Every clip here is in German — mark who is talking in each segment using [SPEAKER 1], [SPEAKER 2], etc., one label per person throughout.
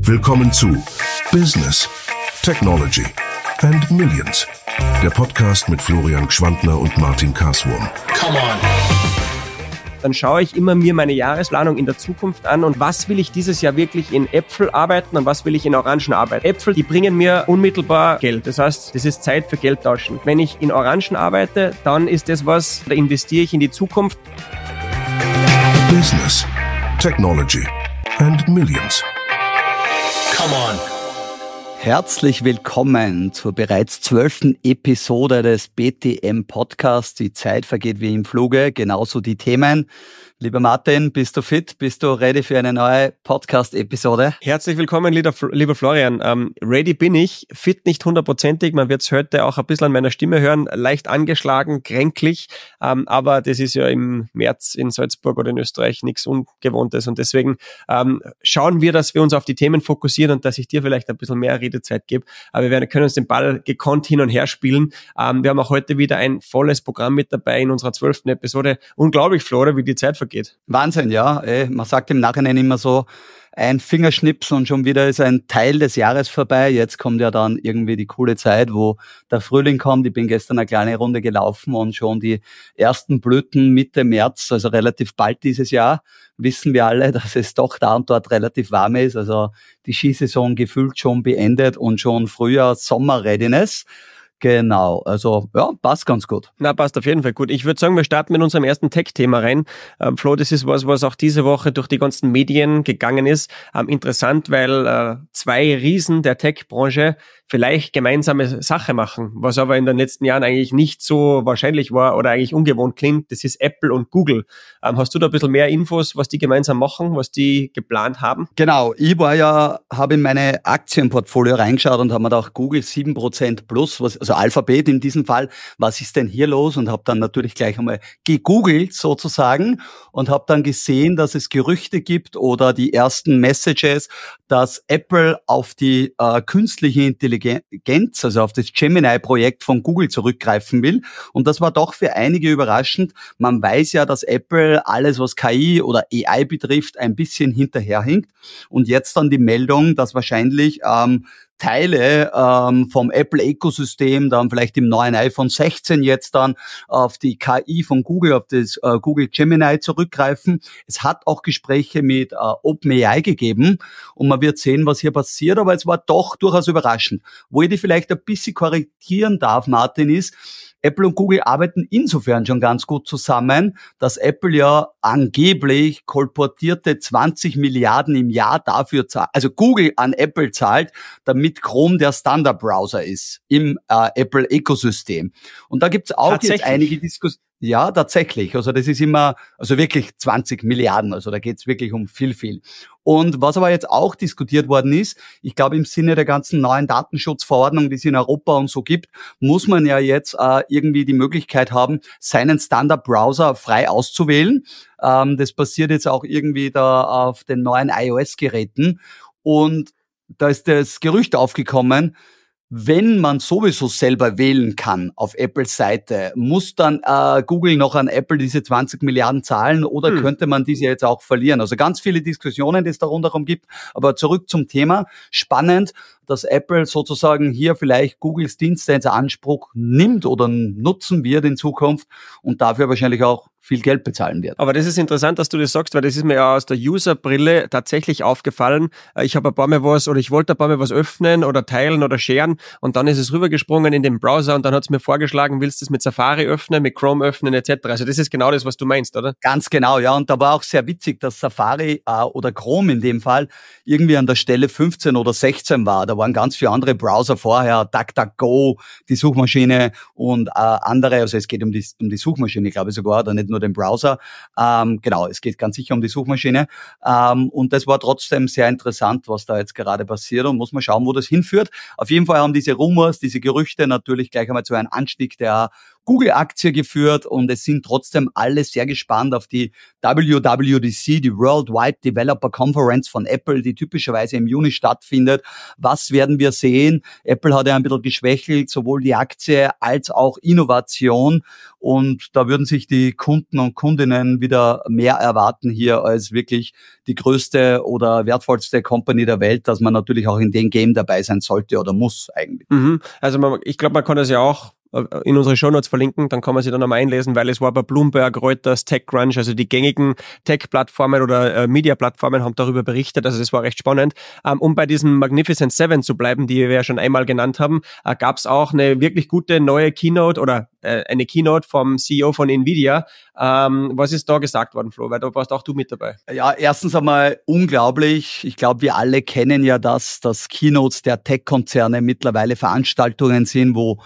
[SPEAKER 1] Willkommen zu Business, Technology and Millions. Der Podcast mit Florian Gschwandner und Martin Karswurm.
[SPEAKER 2] Come on!
[SPEAKER 3] Dann schaue ich immer mir meine Jahresplanung in der Zukunft an und was will ich dieses Jahr wirklich in Äpfel arbeiten und was will ich in Orangen arbeiten. Äpfel, die bringen mir unmittelbar Geld. Das heißt, das ist Zeit für Geldtauschen. Wenn ich in Orangen arbeite, dann ist das was, da investiere ich in die Zukunft.
[SPEAKER 1] Business, Technology and Millions.
[SPEAKER 2] Come on!
[SPEAKER 4] Herzlich willkommen zur bereits 12. Episode des BTM Podcasts. Die Zeit vergeht wie im Fluge, genauso die Themen. Lieber Martin, bist du fit? Bist du ready für eine neue Podcast-Episode?
[SPEAKER 3] Herzlich willkommen, lieber Florian. Ready bin ich, fit nicht 100%. Man wird es heute auch ein bisschen an meiner Stimme hören, leicht angeschlagen, kränklich. Aber das ist ja im März in Salzburg oder in Österreich nichts Ungewohntes. Und deswegen schauen wir, dass wir uns auf die Themen fokussieren und dass ich dir vielleicht ein bisschen mehr Redezeit gebe. Aber wir können uns den Ball gekonnt hin und her spielen. Wir haben auch heute wieder ein volles Programm mit dabei in unserer 12. Episode. Unglaublich, Flora, wie die Zeit vergeht.
[SPEAKER 4] Wahnsinn, ja. Man sagt im Nachhinein immer so, ein Fingerschnips und schon wieder ist ein Teil des Jahres vorbei. Jetzt kommt ja dann irgendwie die coole Zeit, wo der Frühling kommt. Ich bin gestern eine kleine Runde gelaufen und schon die ersten Blüten Mitte März, also relativ bald dieses Jahr, wissen wir alle, dass es doch da und dort relativ warm ist. Also die Skisaison gefühlt schon beendet und schon Frühjahr Sommer-Readiness. Genau, also ja, passt ganz gut.
[SPEAKER 3] Na, passt auf jeden Fall gut. Ich würde sagen, wir starten mit unserem ersten Tech-Thema rein. Flo, das ist was auch diese Woche durch die ganzen Medien gegangen ist. Interessant, weil zwei Riesen der Tech-Branche vielleicht gemeinsame Sache machen, was aber in den letzten Jahren eigentlich nicht so wahrscheinlich war oder eigentlich ungewohnt klingt. Das ist Apple und Google. Hast du da ein bisschen mehr Infos, was die gemeinsam machen, was die geplant haben?
[SPEAKER 4] Genau, ich habe in meine Aktienportfolio reingeschaut und habe mir gedacht, Google 7% plus, also Alphabet in diesem Fall, was ist denn hier los? Und habe dann natürlich gleich einmal gegoogelt sozusagen und habe dann gesehen, dass es Gerüchte gibt oder die ersten Messages, dass Apple auf die künstliche Intelligenz, also auf das Gemini-Projekt von Google zurückgreifen will. Und das war doch für einige überraschend. Man weiß ja, dass Apple alles, was KI oder AI betrifft, ein bisschen hinterherhinkt. Und jetzt dann die Meldung, dass wahrscheinlich Teile vom Apple-Ökosystem dann vielleicht im neuen iPhone 16 jetzt dann auf die KI von Google, auf das Google Gemini zurückgreifen. Es hat auch Gespräche mit OpenAI gegeben und man wird sehen, was hier passiert, aber es war doch durchaus überraschend. Wo ich die vielleicht ein bisschen korrigieren darf, Martin, ist, Apple und Google arbeiten insofern schon ganz gut zusammen, dass Apple ja angeblich kolportierte 20 Milliarden im Jahr dafür zahlt, also Google an Apple zahlt, damit Chrome der Standardbrowser ist im Apple-Ökosystem. Und da gibt's auch jetzt einige Diskussionen. Ja, tatsächlich. Also das ist immer, also wirklich 20 Milliarden. Also da geht's wirklich um viel. Und was aber jetzt auch diskutiert worden ist, ich glaube im Sinne der ganzen neuen Datenschutzverordnung, die es in Europa und so gibt, muss man ja jetzt irgendwie die Möglichkeit haben, seinen Standardbrowser frei auszuwählen. Das passiert jetzt auch irgendwie da auf den neuen iOS-Geräten. Und da ist das Gerücht aufgekommen, wenn man sowieso selber wählen kann auf Apples Seite, muss dann Google noch an Apple diese 20 Milliarden zahlen oder könnte man diese jetzt auch verlieren? Also ganz viele Diskussionen, die es da rundherum gibt. Aber zurück zum Thema. Spannend, dass Apple sozusagen hier vielleicht Googles Dienste in Anspruch nimmt oder nutzen wird in Zukunft und dafür wahrscheinlich auch viel Geld bezahlen wird.
[SPEAKER 3] Aber das ist interessant, dass du das sagst, weil das ist mir ja aus der User-Brille tatsächlich aufgefallen. Ich habe ein paar Mal ich wollte ein paar Mal was öffnen oder teilen oder sharen und dann ist es rübergesprungen in den Browser und dann hat es mir vorgeschlagen, willst du es mit Safari öffnen, mit Chrome öffnen etc. Also das ist genau das, was du meinst, oder?
[SPEAKER 4] Ganz genau, ja. Und da war auch sehr witzig, dass Safari oder Chrome in dem Fall irgendwie an der Stelle 15 oder 16 war. Da waren ganz viele andere Browser vorher, DuckDuckGo, die Suchmaschine und andere, also es geht um die Suchmaschine, glaube ich sogar, oder nicht nur den Browser. Genau, es geht ganz sicher um die Suchmaschine. Und das war trotzdem sehr interessant, was da jetzt gerade passiert und muss man schauen, wo das hinführt. Auf jeden Fall haben diese Rumors, diese Gerüchte natürlich gleich einmal zu einem Anstieg der Google-Aktie geführt und es sind trotzdem alle sehr gespannt auf die WWDC, die Worldwide Developer Conference von Apple, die typischerweise im Juni stattfindet. Was werden wir sehen? Apple hat ja ein bisschen geschwächelt, sowohl die Aktie als auch Innovation. Und da würden sich die Kunden und Kundinnen wieder mehr erwarten hier als wirklich die größte oder wertvollste Company der Welt, dass man natürlich auch in dem Game dabei sein sollte oder muss eigentlich.
[SPEAKER 3] Also ich glaube, man kann das ja auch in unsere Shownotes verlinken, dann kann man sich dann nochmal einlesen, weil es war bei Bloomberg, Reuters, TechCrunch, also die gängigen Tech-Plattformen oder Media-Plattformen haben darüber berichtet, also das war recht spannend. Um bei diesem Magnificent Seven zu bleiben, die wir ja schon einmal genannt haben, gab es auch eine wirklich gute neue Keynote oder eine Keynote vom CEO von Nvidia. Was ist da gesagt worden, Flo? Weil da warst auch du mit dabei.
[SPEAKER 4] Ja, erstens einmal unglaublich. Ich glaube, wir alle kennen ja das, dass Keynotes der Tech-Konzerne mittlerweile Veranstaltungen sind, wo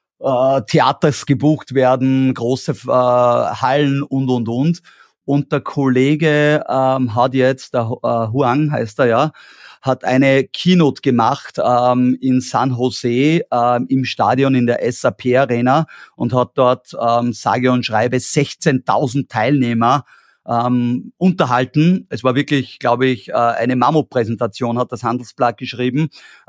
[SPEAKER 4] Theaters gebucht werden, große Hallen und. Und der Kollege hat jetzt, der Huang heißt er ja, hat eine Keynote gemacht in San Jose im Stadion in der SAP Arena und hat dort sage und schreibe 16.000 Teilnehmer unterhalten. Es war wirklich, glaube ich, eine Mammutpräsentation, hat das Handelsblatt geschrieben.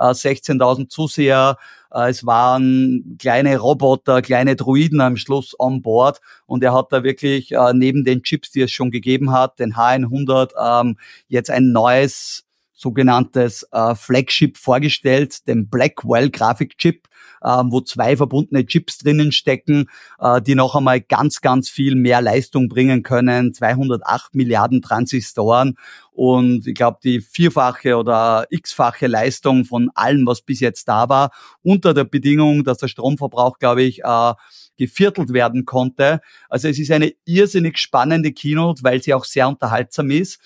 [SPEAKER 4] 16.000 Zuseher, es waren kleine Roboter, kleine Droiden am Schluss on board und er hat da wirklich neben den Chips, die es schon gegeben hat, den H100, jetzt ein neues sogenanntes Flagship vorgestellt, den Blackwell Grafikchip, wo 2 verbundene Chips drinnen stecken, die noch einmal ganz, ganz viel mehr Leistung bringen können, 208 Milliarden Transistoren und ich glaube die 4-fache oder x-fache Leistung von allem, was bis jetzt da war, unter der Bedingung, dass der Stromverbrauch, glaube ich, geviertelt werden konnte. Also es ist eine irrsinnig spannende Keynote, weil sie auch sehr unterhaltsam ist.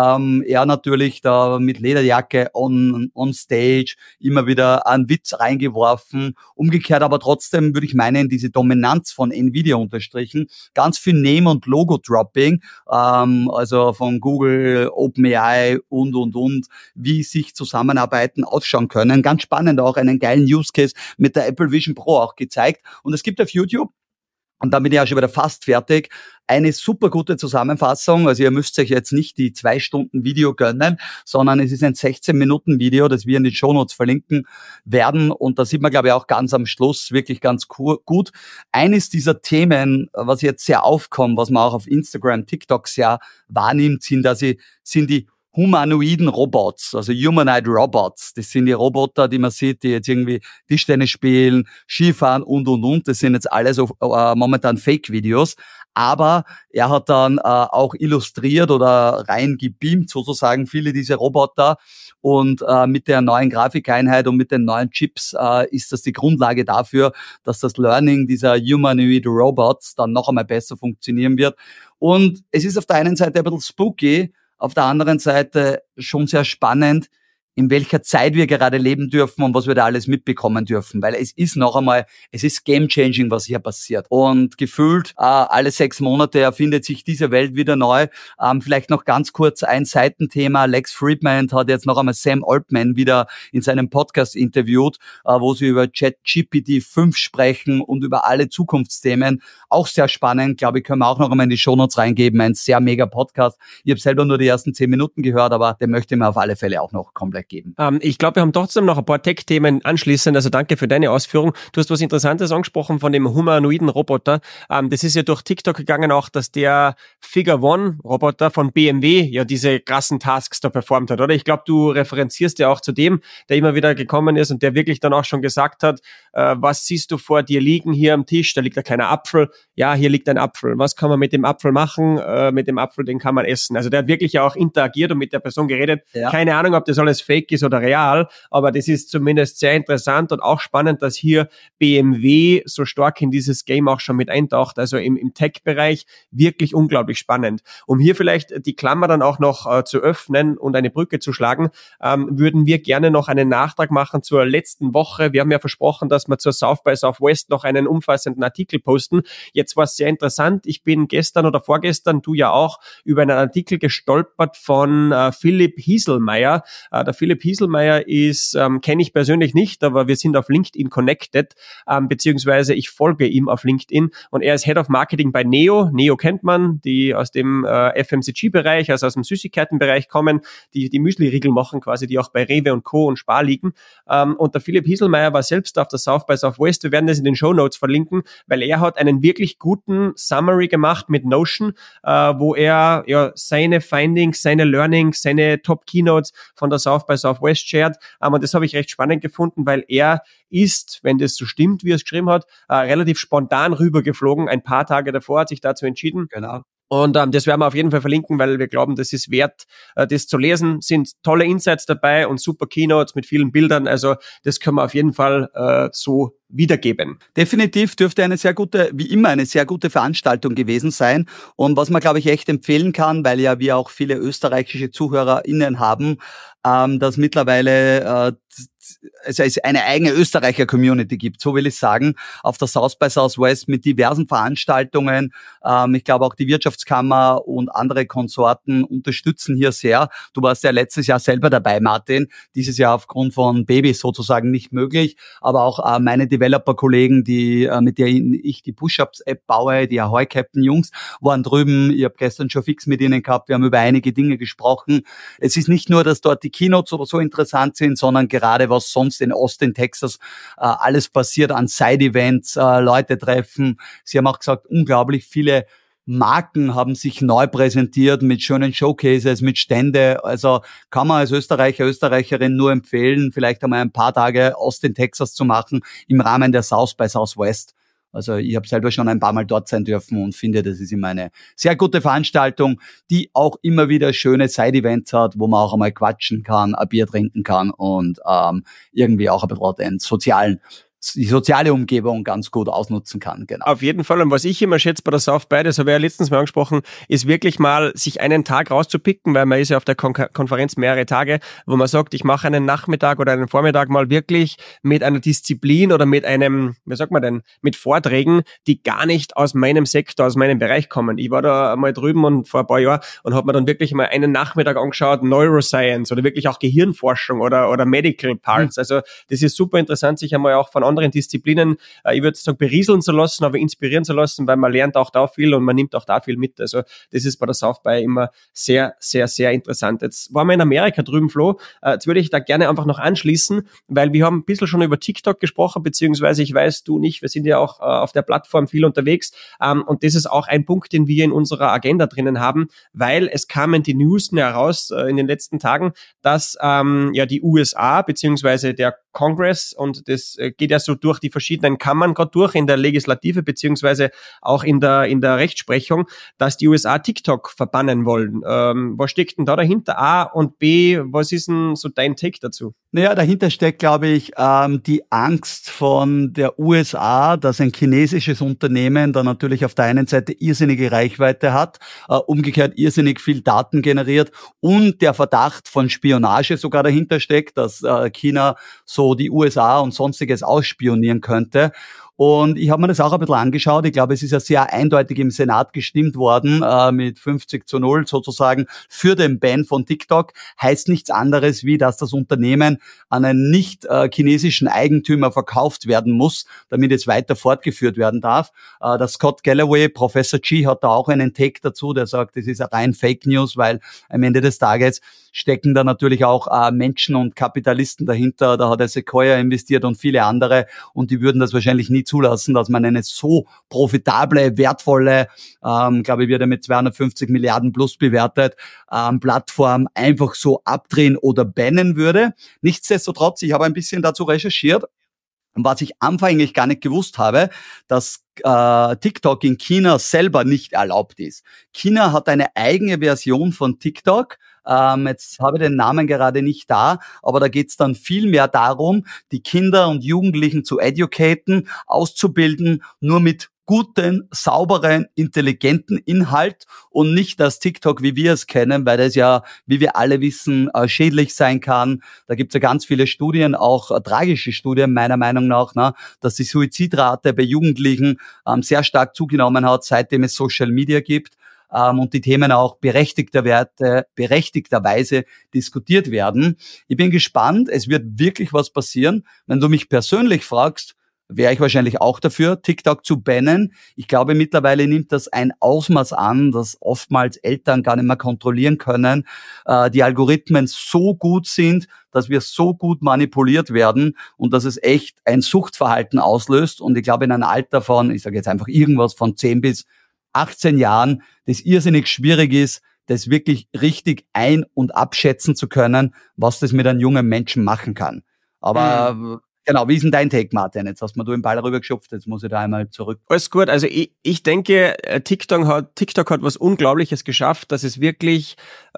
[SPEAKER 4] Er natürlich da mit Lederjacke on stage, immer wieder einen Witz reingeworfen. Umgekehrt aber trotzdem würde ich meinen, diese Dominanz von Nvidia unterstrichen. Ganz viel Name- und Logo-Dropping, also von Google, OpenAI und, wie sich Zusammenarbeiten ausschauen können. Ganz spannend auch, einen geilen Use Case mit der Apple Vision Pro auch gezeigt. Und es gibt auf YouTube, und dann bin ich auch schon wieder fast fertig, eine super gute Zusammenfassung. Also ihr müsst euch jetzt nicht die 2 Stunden Video gönnen, sondern es ist ein 16-Minuten Video, das wir in den Shownotes verlinken werden. Und da sieht man, glaube ich, auch ganz am Schluss wirklich ganz gut. Eines dieser Themen, was jetzt sehr aufkommt, was man auch auf Instagram, TikTok sehr wahrnimmt, sind die humanoiden Robots, also Humanoid Robots. Das sind die Roboter, die man sieht, die jetzt irgendwie Tischtennis spielen, Skifahren und. Das sind jetzt alle so momentan Fake-Videos. Aber er hat dann auch illustriert oder rein gebeamt sozusagen viele dieser Roboter. Und mit der neuen Grafikeinheit und mit den neuen Chips ist das die Grundlage dafür, dass das Learning dieser Humanoid Robots dann noch einmal besser funktionieren wird. Und es ist auf der einen Seite ein bisschen spooky, auf der anderen Seite schon sehr spannend, in welcher Zeit wir gerade leben dürfen und was wir da alles mitbekommen dürfen. Weil es ist noch einmal, es ist game-changing, was hier passiert. Und gefühlt alle 6 Monate erfindet sich diese Welt wieder neu. Vielleicht noch ganz kurz ein Seitenthema. Lex Fridman hat jetzt noch einmal Sam Altman wieder in seinem Podcast interviewt, wo sie über ChatGPT 5 sprechen und über alle Zukunftsthemen. Auch sehr spannend, glaube ich, können wir auch noch einmal in die Shownotes reingeben. Ein sehr mega Podcast. Ich habe selber nur die ersten 10 Minuten gehört, aber den möchte ich mir auf alle Fälle auch noch komplett geben.
[SPEAKER 3] Ich glaube, wir haben trotzdem noch ein paar Tech-Themen anschließend, also danke für deine Ausführung. Du hast was Interessantes angesprochen von dem humanoiden Roboter. Das ist ja durch TikTok gegangen auch, dass der Figure One Roboter von BMW ja diese krassen Tasks da performt hat, oder? Ich glaube, du referenzierst ja auch zu dem, der immer wieder gekommen ist und der wirklich dann auch schon gesagt hat, was siehst du vor dir liegen hier am Tisch? Da liegt ein kleiner Apfel. Ja, hier liegt ein Apfel. Was kann man mit dem Apfel machen? Mit dem Apfel, den kann man essen. Also der hat wirklich ja auch interagiert und mit der Person geredet. Ja. Keine Ahnung, ob das alles fake ist oder real, aber das ist zumindest sehr interessant und auch spannend, dass hier BMW so stark in dieses Game auch schon mit eintaucht, also im Tech-Bereich wirklich unglaublich spannend. Um hier vielleicht die Klammer dann auch noch zu öffnen und eine Brücke zu schlagen, würden wir gerne noch einen Nachtrag machen zur letzten Woche. Wir haben ja versprochen, dass wir zur South by Southwest noch einen umfassenden Artikel posten. Jetzt war es sehr interessant. Ich bin gestern oder vorgestern, du ja auch, über einen Artikel gestolpert von Philipp Hieselmeier. Der Philipp Hieselmeier ist, kenne ich persönlich nicht, aber wir sind auf LinkedIn connected, beziehungsweise ich folge ihm auf LinkedIn und er ist Head of Marketing bei Neo. Neo kennt man, die aus dem FMCG-Bereich, also aus dem Süßigkeitenbereich kommen, die Müsli-Riegel machen quasi, die auch bei Rewe und Co. und Spar liegen. Und der Philipp Hieselmeier war selbst auf der South by Southwest. Wir werden das in den Shownotes verlinken, weil er hat einen wirklich guten Summary gemacht mit Notion, wo er ja seine Findings, seine Learnings, seine Top-Keynotes von der South by Southwest shared. Und das habe ich recht spannend gefunden, weil er ist, wenn das so stimmt, wie er es geschrieben hat, relativ spontan rübergeflogen. Ein paar Tage davor hat sich dazu entschieden.
[SPEAKER 4] Genau.
[SPEAKER 3] Und das werden wir auf jeden Fall verlinken, weil wir glauben, das ist wert, das zu lesen. Sind tolle Insights dabei und super Keynotes mit vielen Bildern. Also das können wir auf jeden Fall so wiedergeben.
[SPEAKER 4] Definitiv dürfte wie immer eine sehr gute Veranstaltung gewesen sein. Und was man, glaube ich, echt empfehlen kann, weil ja wir auch viele österreichische ZuhörerInnen haben, dass mittlerweile es eine eigene Österreicher-Community gibt, so will ich sagen, auf der South by Southwest mit diversen Veranstaltungen. Ich glaube auch die Wirtschaftskammer und andere Konsorten unterstützen hier sehr. Du warst ja letztes Jahr selber dabei, Martin. Dieses Jahr aufgrund von Babys sozusagen nicht möglich. Aber auch meine Developer-Kollegen, mit denen ich die Push-Ups-App baue, die Ahoy Captain Jungs, waren drüben. Ich habe gestern schon fix mit ihnen gehabt. Wir haben über einige Dinge gesprochen. Es ist nicht nur, dass dort die Keynotes oder so interessant sind, sondern gerade was sonst in Austin, Texas alles passiert an Side-Events, Leute treffen. Sie haben auch gesagt, unglaublich viele Marken haben sich neu präsentiert mit schönen Showcases, mit Stände. Also kann man als Österreicher, Österreicherin nur empfehlen, vielleicht einmal ein paar Tage Austin, Texas zu machen im Rahmen der South by Southwest. Also ich habe selber schon ein paar Mal dort sein dürfen und finde, das ist immer eine sehr gute Veranstaltung, die auch immer wieder schöne Side-Events hat, wo man auch einmal quatschen kann, ein Bier trinken kann und irgendwie auch ein bisschen die soziale Umgebung ganz gut ausnutzen kann. Genau.
[SPEAKER 3] Auf jeden Fall. Und was ich immer schätze bei der South by, das habe ich ja letztens mal angesprochen, ist wirklich mal sich einen Tag rauszupicken, weil man ist ja auf der Konferenz mehrere Tage, wo man sagt, ich mache einen Nachmittag oder einen Vormittag mal wirklich mit einer Disziplin oder mit einem, wie sagt man denn, mit Vorträgen, die gar nicht aus meinem Sektor, aus meinem Bereich kommen. Ich war da mal drüben und vor ein paar Jahren und habe mir dann wirklich mal einen Nachmittag angeschaut, Neuroscience oder wirklich auch Gehirnforschung oder Medical Parts. Also das ist super interessant, sich einmal auch von anderen Disziplinen, ich würde sagen, berieseln zu lassen, aber inspirieren zu lassen, weil man lernt auch da viel und man nimmt auch da viel mit. Also das ist bei der South by immer sehr, sehr, sehr interessant. Jetzt waren wir in Amerika drüben, Flo. Jetzt würde ich da gerne einfach noch anschließen, weil wir haben ein bisschen schon über TikTok gesprochen, beziehungsweise ich weiß, du nicht, wir sind ja auch auf der Plattform viel unterwegs und das ist auch ein Punkt, den wir in unserer Agenda drinnen haben, weil es kamen die News heraus in den letzten Tagen, dass ja die USA, beziehungsweise der Congress, und das geht ja so durch die verschiedenen Kammern gerade durch in der Legislative beziehungsweise auch in der Rechtsprechung, dass die USA TikTok verbannen wollen. Was steckt denn da dahinter? A und B, was ist denn so dein Take dazu?
[SPEAKER 4] Naja, dahinter steckt, glaube ich, die Angst von der USA, dass ein chinesisches Unternehmen da natürlich auf der einen Seite irrsinnige Reichweite hat, umgekehrt irrsinnig viel Daten generiert und der Verdacht von Spionage sogar dahinter steckt, dass China so die USA und Sonstiges ausspionieren könnte. Und ich habe mir das auch ein bisschen angeschaut. Ich glaube, es ist ja sehr eindeutig im Senat gestimmt worden, mit 50-0 sozusagen für den Ban von TikTok. Heißt nichts anderes, wie dass das Unternehmen an einen nicht chinesischen Eigentümer verkauft werden muss, damit es weiter fortgeführt werden darf. Der Scott Galloway, Professor G, hat da auch einen Take dazu, der sagt, das ist rein Fake News, weil am Ende des Tages stecken da natürlich auch Menschen und Kapitalisten dahinter. Da hat er Sequoia investiert und viele andere und die würden das wahrscheinlich nie zulassen, dass man eine so profitable, wertvolle, glaube ich, wird er mit 250 Milliarden plus bewertet, Plattform einfach so abdrehen oder bannen würde. Nichtsdestotrotz, ich habe ein bisschen dazu recherchiert. Und was ich anfänglich gar nicht gewusst habe, dass TikTok in China selber nicht erlaubt ist. China hat eine eigene Version von TikTok. Jetzt habe ich den Namen gerade nicht da, aber da geht es dann viel mehr darum, die Kinder und Jugendlichen zu educaten, auszubilden, nur mit guten, sauberen, intelligenten Inhalt und nicht das TikTok, wie wir es kennen, weil das ja, wie wir alle wissen, schädlich sein kann. Da gibt es ja ganz viele Studien, auch tragische Studien meiner Meinung nach, dass die Suizidrate bei Jugendlichen sehr stark zugenommen hat, seitdem es Social Media gibt. und die Themen auch berechtigterweise diskutiert werden. Ich bin gespannt, es wird wirklich was passieren. Wenn du mich persönlich fragst, wäre ich wahrscheinlich auch dafür, TikTok zu bannen. Ich glaube, mittlerweile nimmt das ein Ausmaß an, dass oftmals Eltern gar nicht mehr kontrollieren können. Die Algorithmen so gut sind, dass wir so gut manipuliert werden und dass es echt ein Suchtverhalten auslöst. Und ich glaube, in einem Alter von, ich sage jetzt einfach irgendwas von 10 bis 18 Jahren, das irrsinnig schwierig ist, das wirklich richtig ein- und abschätzen zu können, was das mit einem jungen Menschen machen kann. Aber genau, wie ist denn dein Take, Martin? Jetzt hast du den Ball rübergeschupft, jetzt muss ich da einmal zurück.
[SPEAKER 3] Alles gut, also ich denke, TikTok hat was Unglaubliches geschafft, dass es wirklich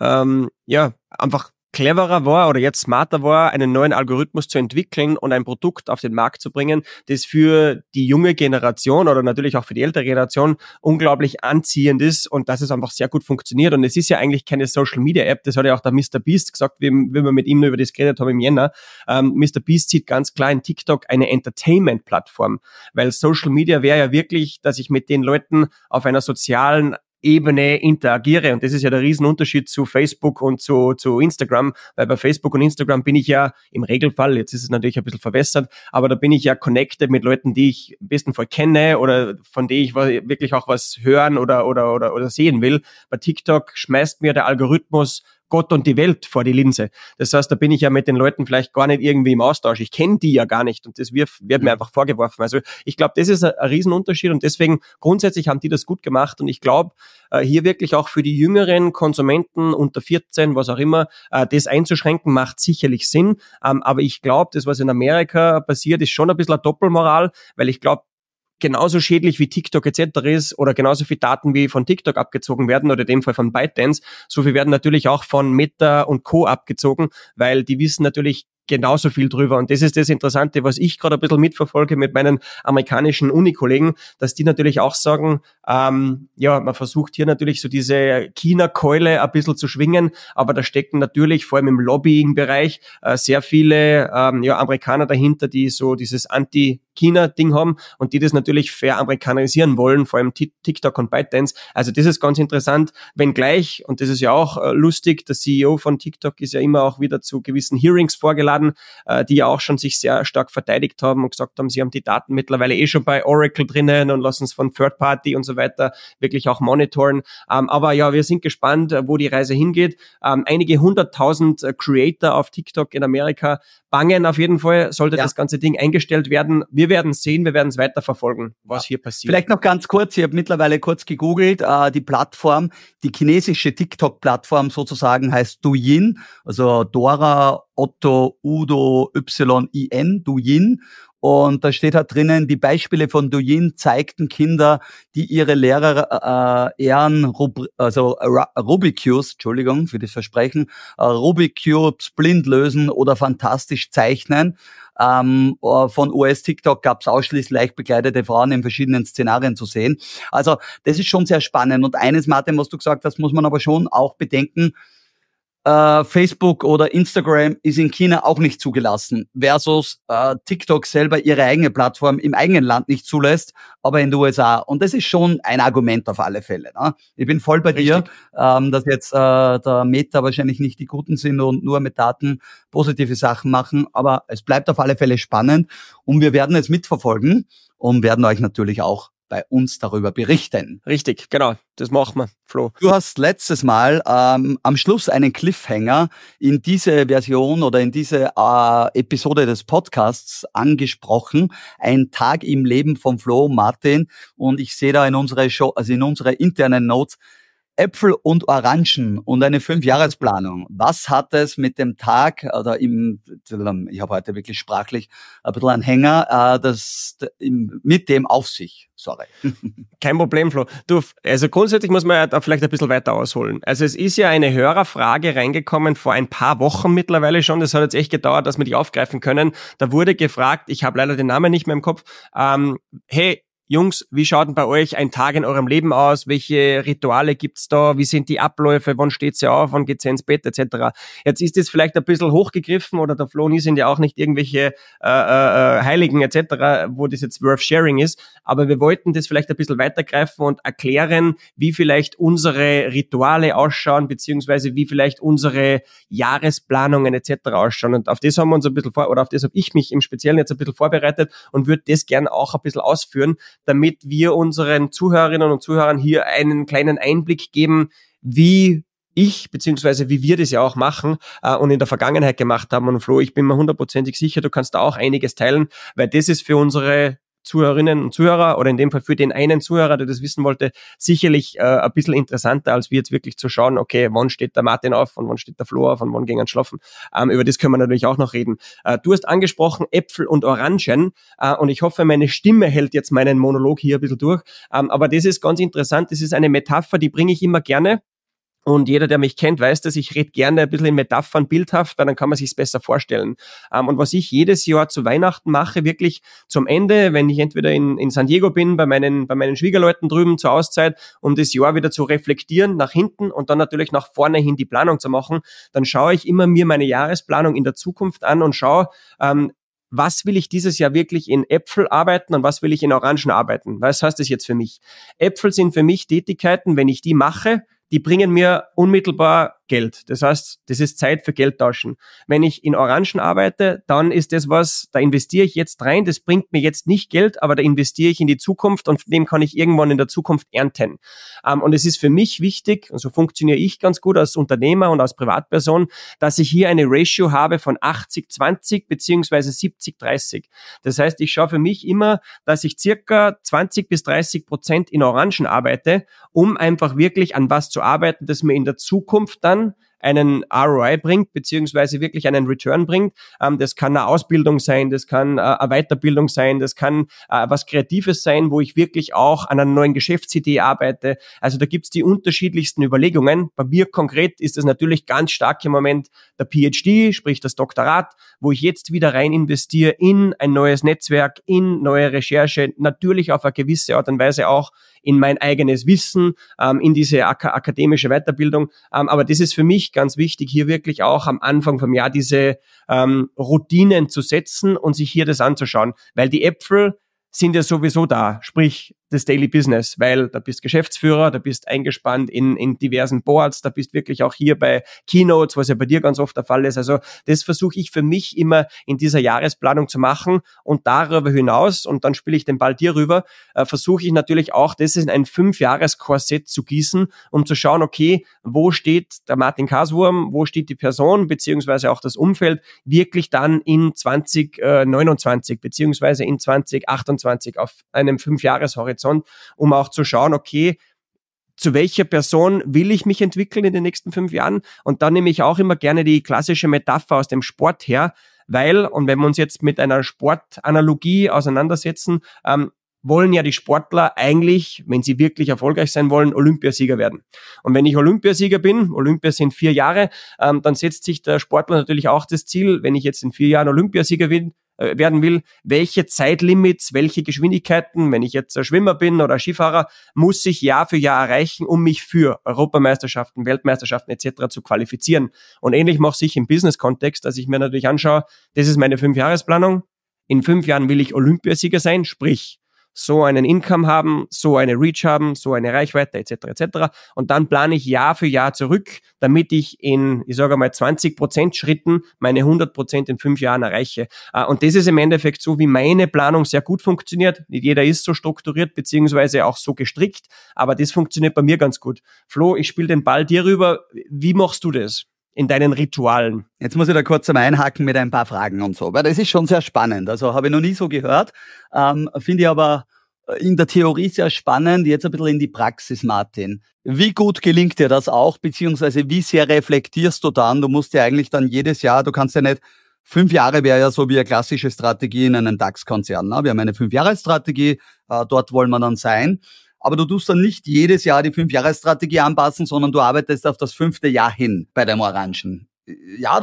[SPEAKER 3] einfach cleverer war oder jetzt smarter war, einen neuen Algorithmus zu entwickeln und ein Produkt auf den Markt zu bringen, das für die junge Generation oder natürlich auch für die ältere Generation unglaublich anziehend ist und dass es einfach sehr gut funktioniert. Und es ist ja eigentlich keine Social-Media-App, das hat ja auch der Mr. Beast gesagt, wie wir mit ihm über das geredet haben im Jänner. Mr. Beast sieht ganz klar in TikTok eine Entertainment-Plattform, weil Social Media wäre ja wirklich, dass ich mit den Leuten auf einer sozialen Ebene interagiere. Und das ist ja der Riesenunterschied zu Facebook und zu Instagram, weil bei Facebook und Instagram bin ich ja im Regelfall, jetzt ist es natürlich ein bisschen verwässert, aber da bin ich ja connected mit Leuten, die ich im besten Fall kenne oder von denen ich wirklich auch was hören oder sehen will. Bei TikTok schmeißt mir der Algorithmus Gott und die Welt vor die Linse. Das heißt, da bin ich ja mit den Leuten vielleicht gar nicht irgendwie im Austausch. Ich kenne die ja gar nicht und das wird mir einfach vorgeworfen. Also ich glaube, das ist ein Riesenunterschied und deswegen grundsätzlich haben die das gut gemacht und ich glaube, hier wirklich auch für die jüngeren Konsumenten unter 14, was auch immer, das einzuschränken, macht sicherlich Sinn. Aber ich glaube, das, was in Amerika passiert, ist schon ein bisschen eine Doppelmoral, weil ich glaube, genauso schädlich wie TikTok etc. ist oder genauso viel Daten wie von TikTok abgezogen werden oder in dem Fall von ByteDance, so viel werden natürlich auch von Meta und Co. abgezogen, weil die wissen natürlich genauso viel drüber. Und das ist das Interessante, was ich gerade ein bisschen mitverfolge mit meinen amerikanischen Unikollegen, dass die natürlich auch sagen, man versucht hier natürlich so diese China-Keule ein bisschen zu schwingen, aber da stecken natürlich vor allem im Lobbying-Bereich sehr viele Amerikaner dahinter, die so dieses Anti-China-Ding haben und die das natürlich veramerikanisieren wollen, vor allem TikTok und ByteDance. Also das ist ganz interessant, wenngleich, und das ist ja auch lustig, der CEO von TikTok ist ja immer auch wieder zu gewissen Hearings vorgeladen, die ja auch schon sich sehr stark verteidigt haben und gesagt haben, sie haben die Daten mittlerweile schon bei Oracle drinnen und lassen es von Third Party und so weiter wirklich auch monitoren. Aber ja, wir sind gespannt, wo die Reise hingeht. Einige 100.000 Creator auf TikTok in Amerika bangen auf jeden Fall, sollte das ganze Ding eingestellt werden. Wir werden sehen, wir werden es weiter verfolgen, was hier passiert.
[SPEAKER 4] Vielleicht noch ganz kurz, ich habe mittlerweile kurz gegoogelt, die Plattform, die chinesische TikTok-Plattform sozusagen heißt Douyin, also Dora, Otto, Udo, Y-I-N, Douyin. Und da steht halt drinnen, die Beispiele von Douyin zeigten Kinder, die ihre Lehrer Rubik Cubes, Entschuldigung für das Versprechen, Rubik Cubes blind lösen oder fantastisch zeichnen. Von US TikTok gab es ausschließlich leicht bekleidete Frauen in verschiedenen Szenarien zu sehen. Also das ist schon sehr spannend. Und eines, Martin, was du gesagt hast, muss man aber schon auch bedenken, Facebook oder Instagram ist in China auch nicht zugelassen, versus TikTok selber ihre eigene Plattform im eigenen Land nicht zulässt, aber in den USA. Und das ist schon ein Argument auf alle Fälle. Ne? Ich bin voll bei dir, dass jetzt der Meta wahrscheinlich nicht die Guten sind und nur mit Daten positive Sachen machen, aber es bleibt auf alle Fälle spannend und wir werden es mitverfolgen und werden euch natürlich auch bei uns darüber berichten.
[SPEAKER 3] Richtig, genau, das machen wir, Flo.
[SPEAKER 4] Du hast letztes Mal am Schluss einen Cliffhanger in diese Version oder in diese Episode des Podcasts angesprochen. Ein Tag im Leben von Flo, Martin. Und ich sehe da in unserer Show, also in unserer internen Notes, Äpfel und Orangen und eine 5-Jahresplanung. Was hat es mit dem Tag, oder ich habe heute wirklich sprachlich ein bisschen einen Hänger, mit dem auf sich? Sorry.
[SPEAKER 3] Kein Problem, Flo. Also grundsätzlich muss man ja da vielleicht ein bisschen weiter ausholen. Also es ist ja eine Hörerfrage reingekommen vor ein paar Wochen mittlerweile schon. Das hat jetzt echt gedauert, dass wir die aufgreifen können. Da wurde gefragt, ich habe leider den Namen nicht mehr im Kopf, hey, Jungs, wie schaut denn bei euch ein Tag in eurem Leben aus? Welche Rituale gibt's da? Wie sind die Abläufe? Wann steht's ja auf? Wann geht's ja ins Bett? Etc. Jetzt ist das vielleicht ein bisschen hochgegriffen oder der Flo und ich sind ja auch nicht irgendwelche Heiligen etc., wo das jetzt worth sharing ist. Aber wir wollten das vielleicht ein bisschen weitergreifen und erklären, wie vielleicht unsere Rituale ausschauen, beziehungsweise wie vielleicht unsere Jahresplanungen etc. ausschauen. Und auf das haben wir uns ein bisschen auf das habe ich mich im Speziellen jetzt ein bisschen vorbereitet und würde das gerne auch ein bisschen ausführen, damit wir unseren Zuhörerinnen und Zuhörern hier einen kleinen Einblick geben, wie ich, beziehungsweise wie wir das ja auch machen und in der Vergangenheit gemacht haben. Und Flo, ich bin mir 100%ig sicher, du kannst da auch einiges teilen, weil das ist für unsere Zuhörerinnen und Zuhörer oder in dem Fall für den einen Zuhörer, der das wissen wollte, sicherlich ein bisschen interessanter, als wir jetzt wirklich zu schauen, okay, wann steht der Martin auf und wann steht der Flo auf und wann gehen wir schlafen. Über das können wir natürlich auch noch reden. Du hast angesprochen Äpfel und Orangen und ich hoffe, meine Stimme hält jetzt meinen Monolog hier ein bisschen durch. Aber das ist ganz interessant, das ist eine Metapher, die bringe ich immer gerne. Und jeder, der mich kennt, weiß, dass ich rede gerne ein bisschen in Metaphern, bildhaft, weil dann kann man sich's besser vorstellen. Und was ich jedes Jahr zu Weihnachten mache, wirklich zum Ende, wenn ich entweder in San Diego bin, bei meinen Schwiegerleuten drüben zur Auszeit, um das Jahr wieder zu reflektieren, nach hinten und dann natürlich nach vorne hin die Planung zu machen, dann schaue ich immer mir meine Jahresplanung in der Zukunft an und schaue, was will ich dieses Jahr wirklich in Äpfel arbeiten und was will ich in Orangen arbeiten? Was heißt das jetzt für mich? Äpfel sind für mich Tätigkeiten, wenn ich die mache, die bringen mir unmittelbar Geld. Das heißt, das ist Zeit für Geldtauschen. Wenn ich in Orangen arbeite, dann ist das was, da investiere ich jetzt rein, das bringt mir jetzt nicht Geld, aber da investiere ich in die Zukunft und von dem kann ich irgendwann in der Zukunft ernten. Und es ist für mich wichtig, und so funktioniere ich ganz gut als Unternehmer und als Privatperson, dass ich hier eine Ratio habe von 80-20 beziehungsweise 70-30. Das heißt, ich schaue für mich immer, dass ich circa 20-30% in Orangen arbeite, um einfach wirklich an was zu arbeiten, das mir in der Zukunft dann einen ROI bringt, beziehungsweise wirklich einen Return bringt. Das kann eine Ausbildung sein, das kann eine Weiterbildung sein, das kann was Kreatives sein, wo ich wirklich auch an einer neuen Geschäftsidee arbeite. Also da gibt's die unterschiedlichsten Überlegungen. Bei mir konkret ist es natürlich ganz stark im Moment der PhD, sprich das Doktorat, wo ich jetzt wieder rein investiere in ein neues Netzwerk, in neue Recherche, natürlich auf eine gewisse Art und Weise auch in mein eigenes Wissen, in diese akademische Weiterbildung. Aber das ist für mich ganz wichtig, hier wirklich auch am Anfang vom Jahr diese Routinen zu setzen und sich hier das anzuschauen. Weil die Äpfel sind ja sowieso da, sprich das Daily Business, weil da bist Geschäftsführer, da bist eingespannt in diversen Boards, da bist wirklich auch hier bei Keynotes, was ja bei dir ganz oft der Fall ist. Also das versuche ich für mich immer in dieser Jahresplanung zu machen und darüber hinaus, und dann spiele ich den Ball dir rüber, versuche ich natürlich auch, das in ein 5-Jahres-Korsett zu gießen, um zu schauen, okay, wo steht der Martin Kaswurm, wo steht die Person, beziehungsweise auch das Umfeld, wirklich dann in 2029, beziehungsweise in 2028 auf einem 5-Jahres-Horizont, um auch zu schauen, okay, zu welcher Person will ich mich entwickeln in den nächsten 5 Jahren? Und dann nehme ich auch immer gerne die klassische Metapher aus dem Sport her, weil, und wenn wir uns jetzt mit einer Sportanalogie auseinandersetzen, wollen ja die Sportler eigentlich, wenn sie wirklich erfolgreich sein wollen, Olympiasieger werden. Und wenn ich Olympiasieger bin, Olympia sind 4 Jahre, dann setzt sich der Sportler natürlich auch das Ziel, wenn ich jetzt in 4 Jahren Olympiasieger werden will, welche Zeitlimits, welche Geschwindigkeiten, wenn ich jetzt ein Schwimmer bin oder ein Skifahrer, muss ich Jahr für Jahr erreichen, um mich für Europameisterschaften, Weltmeisterschaften etc. zu qualifizieren. Und ähnlich mache ich im Business-Kontext, dass ich mir natürlich anschaue, das ist meine 5-Jahresplanung, in 5 Jahren will ich Olympiasieger sein, sprich so einen Income haben, so eine Reach haben, so eine Reichweite etc. etc. Und dann plane ich Jahr für Jahr zurück, damit ich in, ich sage mal, 20% Schritten meine 100% in 5 Jahren erreiche. Und das ist im Endeffekt so, wie meine Planung sehr gut funktioniert. Nicht jeder ist so strukturiert beziehungsweise auch so gestrickt, aber das funktioniert bei mir ganz gut. Flo, ich spiele den Ball dir rüber. Wie machst du das in deinen Ritualen?
[SPEAKER 4] Jetzt muss ich da kurz einmal einhaken mit ein paar Fragen und so, weil das ist schon sehr spannend. Also habe ich noch nie so gehört, finde ich aber in der Theorie sehr spannend. Jetzt ein bisschen in die Praxis, Martin. Wie gut gelingt dir das auch, beziehungsweise wie sehr reflektierst du dann? Du musst ja eigentlich dann jedes Jahr, du kannst ja nicht, 5 Jahre wäre ja so wie eine klassische Strategie in einem DAX-Konzern. Ne? Wir haben eine 5-Jahres-Strategie, dort wollen wir dann sein. Aber du tust dann nicht jedes Jahr die 5-Jahres-Strategie anpassen, sondern du arbeitest auf das 5. Jahr hin bei deinem Orangen. Ja oder nein?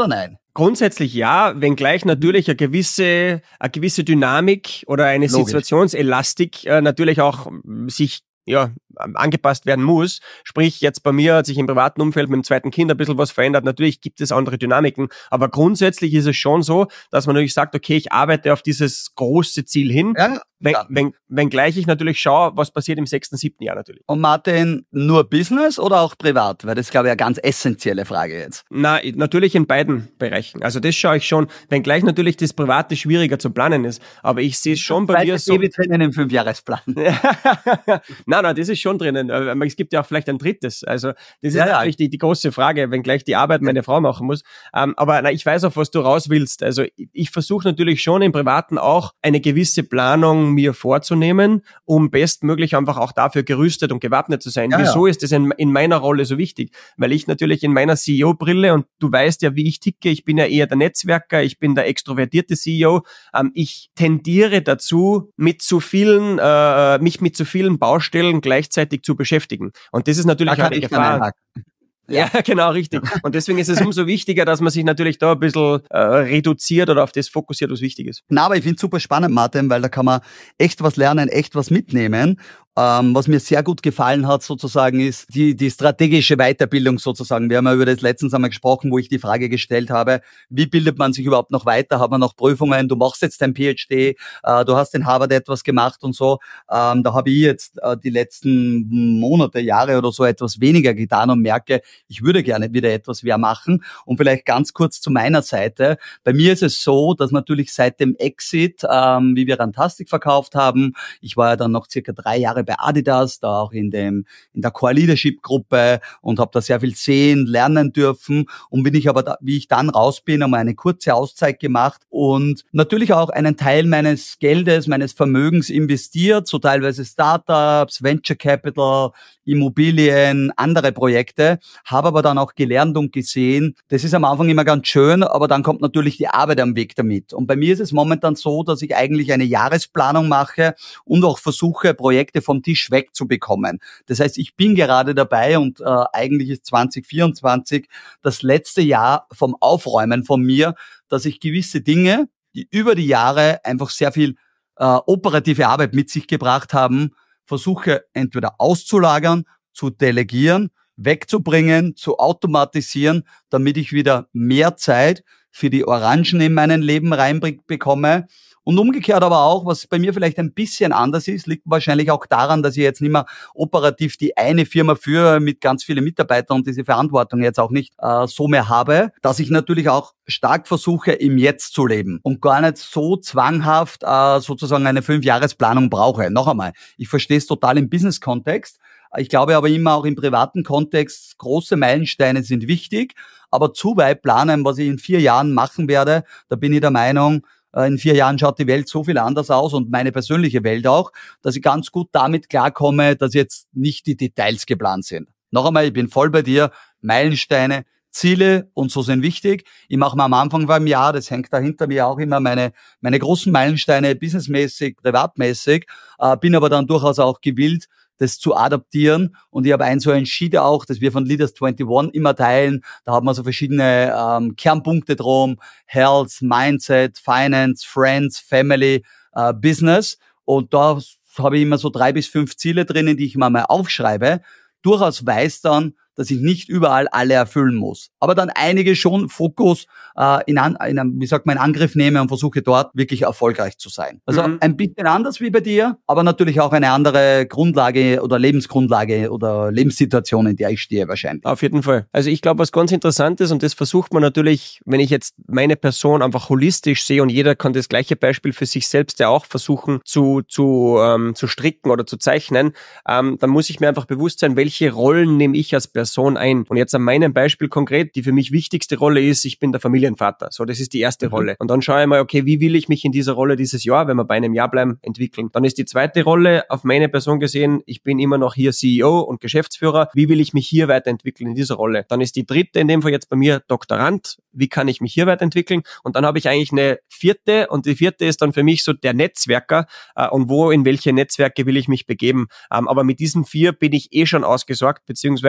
[SPEAKER 3] Grundsätzlich ja, wenngleich natürlich eine gewisse Dynamik oder eine Situationselastik natürlich auch sich angepasst werden muss. Sprich, jetzt bei mir hat sich im privaten Umfeld mit dem zweiten Kind ein bisschen was verändert. Natürlich gibt es andere Dynamiken, aber grundsätzlich ist es schon so, dass man natürlich sagt, okay, ich arbeite auf dieses große Ziel hin, wenngleich ich natürlich schaue, was passiert im 6., 7. Jahr natürlich.
[SPEAKER 4] Und Martin, nur Business oder auch privat? Weil das ist, glaube ich, eine ganz essentielle Frage jetzt.
[SPEAKER 3] Na, natürlich in beiden Bereichen. Also das schaue ich schon, wenngleich natürlich das Private schwieriger zu planen ist, aber ich sehe es schon bei mir so.
[SPEAKER 4] Drinnen im 5-Jahresplan.
[SPEAKER 3] Nein, das ist schon drinnen. Es gibt ja auch vielleicht ein drittes. Also das ist natürlich die große Frage, wenngleich die Arbeit meine Frau machen muss. Aber ich weiß, auf was du raus willst. Also ich versuche natürlich schon im Privaten auch eine gewisse Planung mir vorzunehmen, um bestmöglich einfach auch dafür gerüstet und gewappnet zu sein. Wieso ist das in meiner Rolle so wichtig? Weil ich natürlich in meiner CEO-Brille, und du weißt ja, wie ich ticke, ich bin ja eher der Netzwerker, ich bin der extrovertierte CEO. Ich tendiere dazu, mich mit zu vielen Baustellen gleichzeitig zu beschäftigen. Und das ist natürlich auch eine Gefahr. Ja, genau, richtig. Und deswegen ist es umso wichtiger, dass man sich natürlich da ein bisschen reduziert oder auf das fokussiert, was wichtig ist.
[SPEAKER 4] Na, aber ich finde es super spannend, Martin, weil da kann man echt was lernen, echt was mitnehmen. Was mir sehr gut gefallen hat sozusagen ist die strategische Weiterbildung sozusagen. Wir haben ja über das letztens einmal gesprochen, wo ich die Frage gestellt habe, wie bildet man sich überhaupt noch weiter? Hat man noch Prüfungen? Du machst jetzt dein PhD, du hast in Harvard etwas gemacht und so. Da habe ich jetzt die letzten Monate, Jahre oder so etwas weniger getan und merke, ich würde gerne wieder etwas mehr machen. Und vielleicht ganz kurz zu meiner Seite. Bei mir ist es so, dass natürlich seit dem Exit, wie wir Rantastic verkauft haben, ich war ja dann noch circa 3 Jahre bei Adidas, da auch in der Core Leadership Gruppe und habe da sehr viel sehen, lernen dürfen und bin ich aber, wie ich dann raus bin, einmal eine kurze Auszeit gemacht und natürlich auch einen Teil meines Geldes, meines Vermögens investiert, so teilweise Startups, Venture Capital, Immobilien, andere Projekte, habe aber dann auch gelernt und gesehen, das ist am Anfang immer ganz schön, aber dann kommt natürlich die Arbeit am Weg damit. Und bei mir ist es momentan so, dass ich eigentlich eine Jahresplanung mache und auch versuche, Projekte vom Tisch wegzubekommen. Das heißt, ich bin gerade dabei und eigentlich ist 2024 das letzte Jahr vom Aufräumen von mir, dass ich gewisse Dinge, die über die Jahre einfach sehr viel operative Arbeit mit sich gebracht haben, versuche entweder auszulagern, zu delegieren, wegzubringen, zu automatisieren, damit ich wieder mehr Zeit für die Orangen in meinem Leben reinbekomme. Und umgekehrt aber auch, was bei mir vielleicht ein bisschen anders ist, liegt wahrscheinlich auch daran, dass ich jetzt nicht mehr operativ die eine Firma führe mit ganz vielen Mitarbeitern und diese Verantwortung jetzt auch nicht so mehr habe, dass ich natürlich auch stark versuche, im Jetzt zu leben und gar nicht so zwanghaft sozusagen eine 5-Jahresplanung brauche. Noch einmal, ich verstehe es total im Business-Kontext. Ich glaube aber immer auch im privaten Kontext, große Meilensteine sind wichtig, aber zu weit planen, was ich in 4 Jahren machen werde, da bin ich der Meinung, in 4 Jahren schaut die Welt so viel anders aus und meine persönliche Welt auch, dass ich ganz gut damit klarkomme, dass jetzt nicht die Details geplant sind. Noch einmal, ich bin voll bei dir, Meilensteine, Ziele und so sind wichtig. Ich mache mir am Anfang vom Jahr, das hängt da hinter mir auch immer meine großen Meilensteine, businessmäßig, privatmäßig, bin aber dann durchaus auch gewillt, das zu adaptieren. Und ich habe so entschieden auch, dass wir von Leaders 21 immer teilen. Da haben wir so verschiedene Kernpunkte drum. Health, Mindset, Finance, Friends, Family, Business. Und da habe ich immer so 3 bis 5 Ziele drinnen, die ich mir mal aufschreibe. Durchaus weiß dann, dass ich nicht überall alle erfüllen muss. Aber dann einige schon Fokus in Angriff nehme und versuche dort wirklich erfolgreich zu sein. Also ein bisschen anders wie bei dir, aber natürlich auch eine andere Grundlage oder Lebensgrundlage oder Lebenssituation, in der ich stehe wahrscheinlich.
[SPEAKER 3] Auf jeden Fall. Also ich glaube, was ganz interessant ist, und das versucht man natürlich, wenn ich jetzt meine Person einfach holistisch sehe und jeder kann das gleiche Beispiel für sich selbst ja auch versuchen zu stricken oder zu zeichnen, dann muss ich mir einfach bewusst sein, welche Rollen nehme ich als Person ein. Und jetzt an meinem Beispiel konkret, die für mich wichtigste Rolle ist, ich bin der Familienvater. So, das ist die erste Rolle. Und dann schaue ich mal, okay, wie will ich mich in dieser Rolle dieses Jahr, wenn wir bei einem Jahr bleiben, entwickeln? Dann ist die zweite Rolle auf meine Person gesehen, ich bin immer noch hier CEO und Geschäftsführer. Wie will ich mich hier weiterentwickeln in dieser Rolle? Dann ist die dritte in dem Fall jetzt bei mir Doktorand. Wie kann ich mich hier weiterentwickeln? Und dann habe ich eigentlich eine vierte und die vierte ist dann für mich so der Netzwerker und in welche Netzwerke will ich mich begeben. Aber mit diesen 4 bin ich schon ausgesorgt, beziehungsweise ist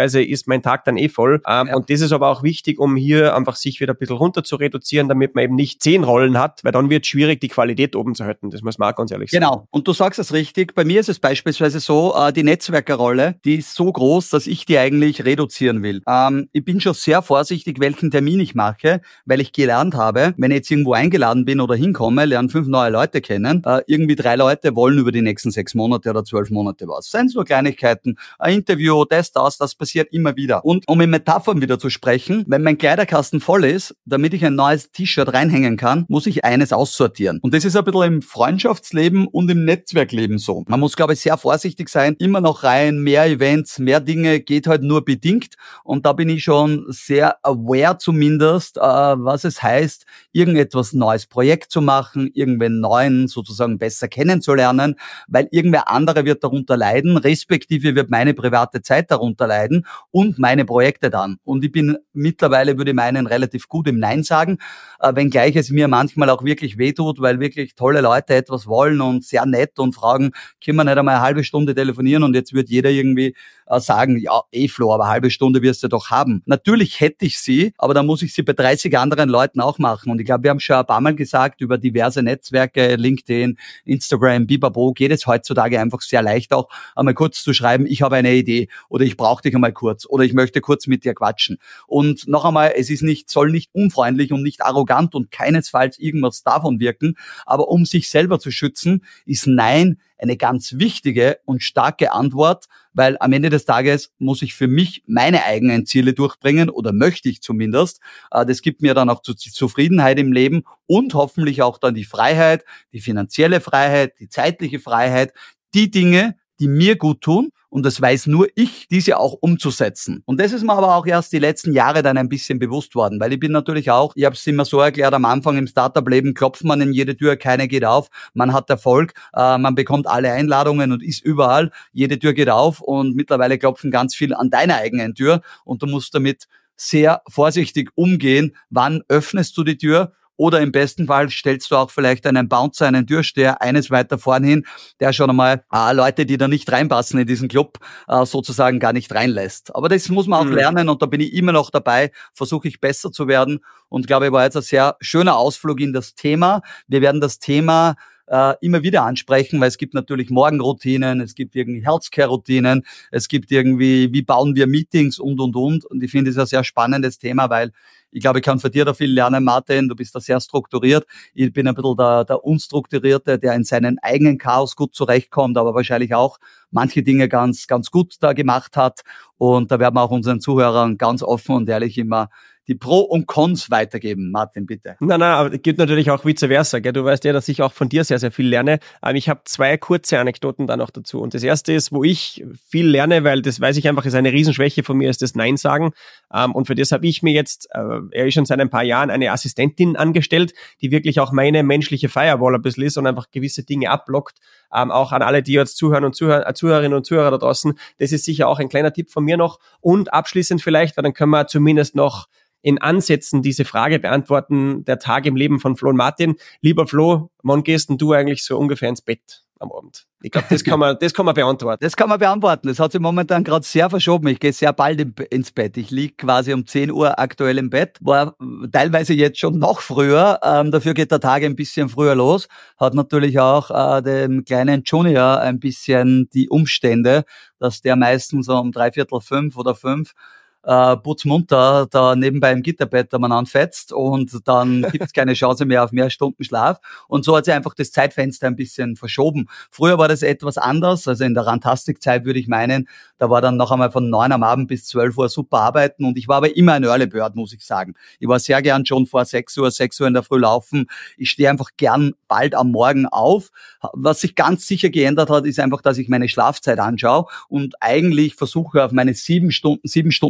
[SPEAKER 3] ist mein Tag dann voll. Und das ist aber auch wichtig, um hier einfach sich wieder ein bisschen runter zu reduzieren, damit man eben nicht 10 Rollen hat, weil dann wird es schwierig, die Qualität oben zu halten. Das muss man auch ganz ehrlich sagen.
[SPEAKER 4] Genau. Und du sagst es richtig. Bei mir ist es beispielsweise so, die Netzwerkerrolle, die ist so groß, dass ich die eigentlich reduzieren will. Ich bin schon sehr vorsichtig, welchen Termin ich mache, weil ich gelernt habe, wenn ich jetzt irgendwo eingeladen bin oder hinkomme, lernen 5 neue Leute kennen, irgendwie 3 Leute wollen über die nächsten 6 Monate oder 12 Monate was. Seien es nur Kleinigkeiten, ein Interview, das passiert immer wieder. Und um in Metaphern wieder zu sprechen, wenn mein Kleiderkasten voll ist, damit ich ein neues T-Shirt reinhängen kann, muss ich eines aussortieren. Und das ist ein bisschen im Freundschaftsleben und im Netzwerkleben so. Man muss, glaube ich, sehr vorsichtig sein, immer noch rein, mehr Events, mehr Dinge, geht halt nur bedingt. Und da bin ich schon sehr aware zumindest, was es heißt, irgendetwas neues Projekt zu machen, irgendwen neuen sozusagen besser kennenzulernen, weil irgendwer andere wird darunter leiden, respektive wird meine private Zeit darunter leiden und meine Projekte dann. Und ich bin mittlerweile, würde ich meinen, relativ gut im Nein sagen, wenngleich es mir manchmal auch wirklich wehtut, weil wirklich tolle Leute etwas wollen und sehr nett und fragen, können wir nicht einmal eine halbe Stunde telefonieren und jetzt wird jeder irgendwie sagen, ja, Flo, aber eine halbe Stunde wirst du doch haben. Natürlich hätte ich sie, aber dann muss ich sie bei 30 anderen Leuten auch machen. Und ich glaube, wir haben schon ein paar Mal gesagt, über diverse Netzwerke, LinkedIn, Instagram, Bibabo, geht es heutzutage einfach sehr leicht auch, einmal kurz zu schreiben, ich habe eine Idee oder ich brauche dich einmal kurz oder ich möchte kurz mit dir quatschen. Und noch einmal, es ist soll nicht unfreundlich und nicht arrogant und keinesfalls irgendwas davon wirken, aber um sich selber zu schützen, ist Nein eine ganz wichtige und starke Antwort, weil am Ende des Tages muss ich für mich meine eigenen Ziele durchbringen oder möchte ich zumindest. Das gibt mir dann auch Zufriedenheit im Leben und hoffentlich auch dann die Freiheit, die finanzielle Freiheit, die zeitliche Freiheit, die Dinge, die mir gut tun. Und das weiß nur ich, diese auch umzusetzen. Und das ist mir aber auch erst die letzten Jahre dann ein bisschen bewusst worden, weil ich bin natürlich auch, ich habe es immer so erklärt, am Anfang im Startup-Leben klopft man in jede Tür, keine geht auf, man hat Erfolg, man bekommt alle Einladungen und ist überall, jede Tür geht auf und mittlerweile klopfen ganz viel an deiner eigenen Tür und du musst damit sehr vorsichtig umgehen, wann öffnest du die Tür. Oder im besten Fall stellst du auch vielleicht einen Bouncer, einen Türsteher, eines weiter vorn hin, der schon einmal Leute, die da nicht reinpassen in diesen Club, sozusagen gar nicht reinlässt. Aber das muss man auch lernen und da bin ich immer noch dabei, versuche ich besser zu werden und glaube, ich war jetzt ein sehr schöner Ausflug in das Thema. Wir werden das Thema immer wieder ansprechen, weil es gibt natürlich Morgenroutinen, es gibt irgendwie Healthcare-Routinen, es gibt irgendwie, wie bauen wir Meetings und. Und ich finde es ein sehr spannendes Thema, weil ich glaube, ich kann von dir da viel lernen, Martin. Du bist da sehr strukturiert. Ich bin ein bisschen der Unstrukturierte, der in seinen eigenen Chaos gut zurechtkommt, aber wahrscheinlich auch manche Dinge ganz, ganz gut da gemacht hat. Und da werden wir auch unseren Zuhörern ganz offen und ehrlich immer die Pro und Cons weitergeben. Martin, bitte.
[SPEAKER 3] Nein, aber es gibt natürlich auch vice versa. Gell? Du weißt ja, dass ich auch von dir sehr, sehr viel lerne. Ich habe 2 kurze Anekdoten da noch dazu. Und das erste ist, wo ich viel lerne, weil das weiß ich einfach, ist eine Riesenschwäche von mir, ist das Nein sagen. Und für das habe ich mir jetzt, schon seit ein paar Jahren, eine Assistentin angestellt, die wirklich auch meine menschliche Firewall ein bisschen ist und einfach gewisse Dinge abblockt. Auch an alle, die jetzt zuhören und Zuhörerinnen und Zuhörer da draußen. Das ist sicher auch ein kleiner Tipp von mir noch. Und abschließend vielleicht, weil dann können wir zumindest noch in Ansätzen diese Frage beantworten, der Tag im Leben von Flo und Martin. Lieber Flo, wann gehst denn du eigentlich so ungefähr ins Bett am Abend? Ich glaube, das kann man beantworten.
[SPEAKER 4] Das kann man beantworten. Das hat sich momentan gerade sehr verschoben. Ich gehe sehr bald ins Bett. Ich liege quasi um 10 Uhr aktuell im Bett. War teilweise jetzt schon noch früher. Dafür geht der Tag ein bisschen früher los. Hat natürlich auch dem kleinen Junior ein bisschen die Umstände, dass der meistens um 4:45 oder 5 putzmunter da nebenbei im Gitterbett man anfetzt und dann gibt es keine Chance mehr auf mehr Stunden Schlaf. Und so hat sich einfach das Zeitfenster ein bisschen verschoben. Früher war das etwas anders, also in der Rantastic-Zeit würde ich meinen, da war dann noch einmal von 9 am Abend bis 12 Uhr super arbeiten und ich war aber immer ein Early Bird, muss ich sagen. Ich war sehr gern schon vor 6 Uhr in der Früh laufen. Ich stehe einfach gern bald am Morgen auf. Was sich ganz sicher geändert hat, ist einfach, dass ich meine Schlafzeit anschaue und eigentlich versuche auf meine 7 Stunden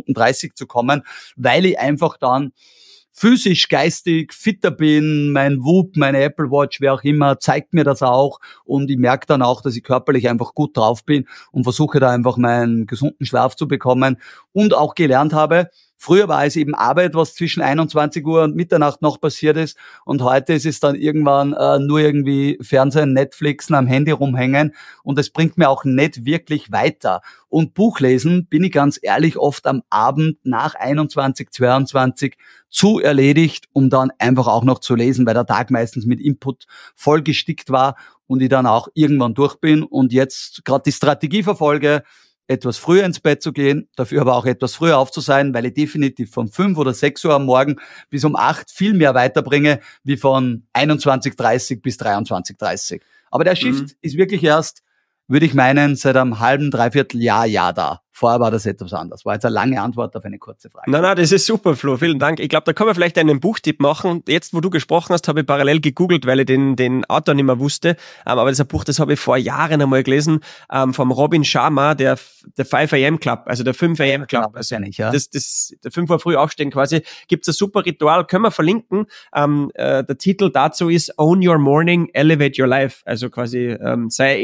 [SPEAKER 4] 30 zu kommen, weil ich einfach dann physisch, geistig fitter bin, mein Whoop, meine Apple Watch, wer auch immer, zeigt mir das auch und ich merke dann auch, dass ich körperlich einfach gut drauf bin und versuche da einfach meinen gesunden Schlaf zu bekommen und auch gelernt habe, Früher war es eben Arbeit, was zwischen 21 Uhr und Mitternacht noch passiert ist. Und heute ist es dann irgendwann nur irgendwie Fernsehen, Netflixen, am Handy rumhängen. Und es bringt mir auch nicht wirklich weiter. Und Buchlesen, bin ich ganz ehrlich, oft am Abend nach 21, 22 zu erledigt, um dann einfach auch noch zu lesen, weil der Tag meistens mit Input vollgestickt war und ich dann auch irgendwann durch bin und jetzt gerade die Strategie verfolge, etwas früher ins Bett zu gehen, dafür aber auch etwas früher auf zu sein, weil ich definitiv von 5 oder 6 Uhr am Morgen bis um 8 viel mehr weiterbringe, wie von 21:30 bis 23:30. Aber der Shift ist wirklich erst, würde ich meinen, seit einem halben, dreiviertel Jahr da. Vorher war das etwas anders. War jetzt eine lange Antwort auf eine kurze Frage.
[SPEAKER 3] Nein, das ist super, Flo. Vielen Dank. Ich glaube, da können wir vielleicht einen Buchtipp machen. Jetzt, wo du gesprochen hast, habe ich parallel gegoogelt, weil ich den Autor nicht mehr wusste. Aber das ist ein Buch, das habe ich vor Jahren einmal gelesen, vom Robin Sharma, der 5 AM Club, also der 5 AM Club. Also der 5 Uhr früh aufstehen quasi. Gibt's ein super Ritual, können wir verlinken. Der Titel dazu ist Own Your Morning, Elevate Your Life. Also quasi sei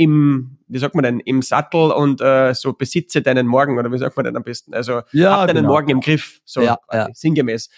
[SPEAKER 3] im Sattel und so besitze deinen Morgen, oder wie sagt man denn am besten? Also hab deinen Morgen im Griff, so sinngemäß.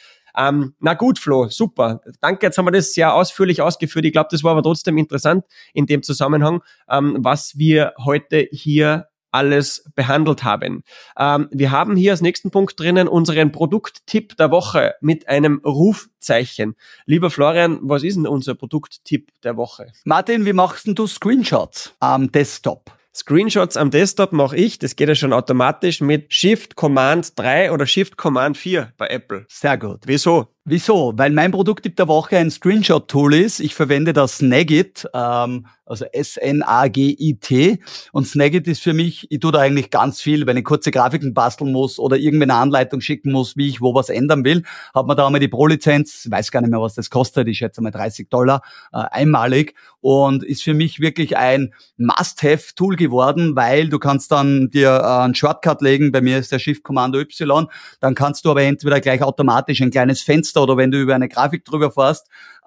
[SPEAKER 3] Na gut, Flo, super. Danke, jetzt haben wir das sehr ausführlich ausgeführt. Ich glaube, das war aber trotzdem interessant in dem Zusammenhang, was wir heute hier alles behandelt haben. Wir haben hier als nächsten Punkt drinnen unseren Produkttipp der Woche mit einem Rufzeichen. Lieber Florian, was ist denn unser Produkttipp der Woche?
[SPEAKER 4] Martin, wie machst denn du Screenshots am Desktop?
[SPEAKER 3] Screenshots am Desktop mache ich, das geht ja schon automatisch mit Shift Command 3 oder Shift Command 4 bei Apple.
[SPEAKER 4] Sehr gut.
[SPEAKER 3] Wieso?
[SPEAKER 4] Weil mein Produkttipp der Woche ein Screenshot-Tool ist. Ich verwende das Snagit, also S-N-A-G-I-T. Und Snagit ist für mich, ich tue da eigentlich ganz viel, wenn ich kurze Grafiken basteln muss oder irgendwie eine Anleitung schicken muss, wie ich wo was ändern will, hat man da einmal die Pro-Lizenz, ich weiß gar nicht mehr, was das kostet, ich schätze mal $30, einmalig, und ist für mich wirklich ein Must-Have-Tool geworden, weil du kannst dann dir einen Shortcut legen, bei mir ist der Shift-Kommando Y, dann kannst du aber entweder gleich automatisch ein kleines Fenster oder wenn du über eine Grafik drüber fährst,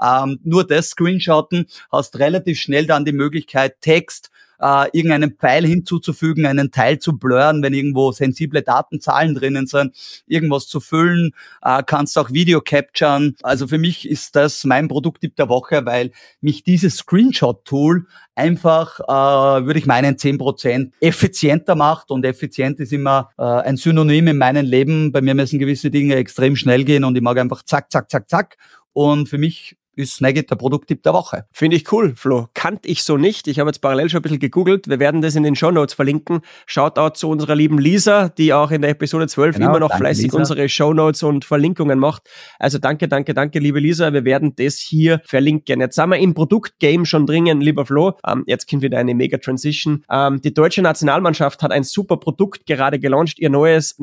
[SPEAKER 4] nur das screenshotten, hast relativ schnell dann die Möglichkeit, Text, irgendeinen Pfeil hinzuzufügen, einen Teil zu blurren, wenn irgendwo sensible Datenzahlen drinnen sind, irgendwas zu füllen, kannst auch Video capturen. Also für mich ist das mein Produkttipp der Woche, weil mich dieses Screenshot-Tool einfach, würde ich meinen, 10% effizienter macht, und effizient ist immer ein Synonym in meinem Leben. Bei mir müssen gewisse Dinge extrem schnell gehen und ich mag einfach zack, zack, zack, zack, und für mich ist Snagit der Produkttipp der Woche.
[SPEAKER 3] Finde ich cool, Flo. Kannte ich so nicht. Ich habe jetzt parallel schon ein bisschen gegoogelt. Wir werden das in den Shownotes verlinken. Shoutout zu unserer lieben Lisa, die auch in der Episode 12 immer noch fleißig Lisa unsere Shownotes und Verlinkungen macht. Also danke, liebe Lisa. Wir werden das hier verlinken. Jetzt sind wir im Produktgame schon dringen, lieber Flo. Jetzt kommt wieder eine Mega-Transition. Die deutsche Nationalmannschaft hat ein super Produkt gerade gelauncht, ihr neues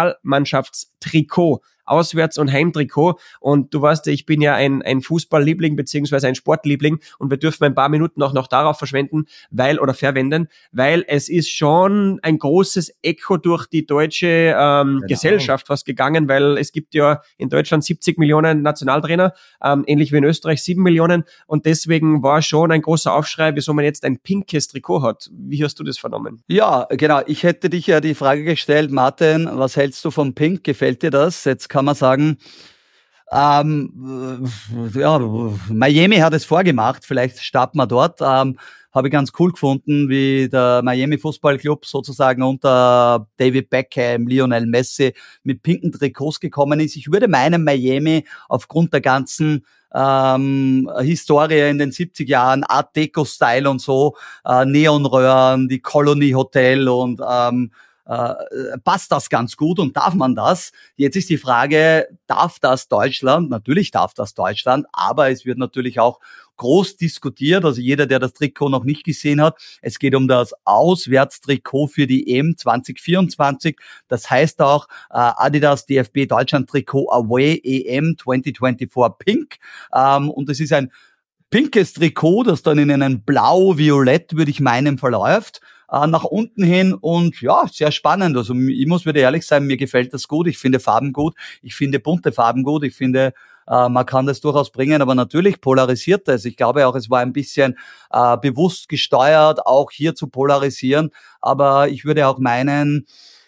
[SPEAKER 3] Nationalmannschaftstrikot. Auswärts- und Heimtrikot. Und du weißt ja, ich bin ja ein Fußballliebling beziehungsweise ein Sportliebling, und wir dürfen ein paar Minuten auch noch darauf verwenden, weil es ist schon ein großes Echo durch die deutsche Gesellschaft was gegangen, weil es gibt ja in Deutschland 70 Millionen Nationaltrainer, ähnlich wie in Österreich 7 Millionen, und deswegen war schon ein großer Aufschrei, wieso man jetzt ein pinkes Trikot hat. Wie hast du das vernommen?
[SPEAKER 4] Ja, genau. Ich hätte dich ja die Frage gestellt, Martin, was hältst du von Pink? Gefällt dir das? Jetzt kann man sagen, Miami hat es vorgemacht, vielleicht starten wir dort. Habe ich ganz cool gefunden, wie der Miami Fußballclub sozusagen unter David Beckham, Lionel Messi mit pinken Trikots gekommen ist. Ich würde meinen, Miami aufgrund der ganzen Historie in den 70 Jahren, Art Deco-Style und so, Neonröhren, die Colony Hotel und passt das ganz gut und darf man das? Jetzt ist die Frage, darf das Deutschland? Natürlich darf das Deutschland, aber es wird natürlich auch groß diskutiert, also jeder, der das Trikot noch nicht gesehen hat, es geht um das Auswärtstrikot für die EM 2024, das heißt auch Adidas DFB Deutschland Trikot Away EM 2024 Pink, und es ist ein pinkes Trikot, das dann in einen blau-violett, würde ich meinen, verläuft, nach unten hin, und ja, sehr spannend. Also ich würde ehrlich sein, mir gefällt das gut. Ich finde Farben gut. Ich finde bunte Farben gut. Ich finde, man kann das durchaus bringen, aber natürlich polarisiert es. Ich glaube auch, es war ein bisschen bewusst gesteuert, auch hier zu polarisieren. Aber ich würde auch meinen,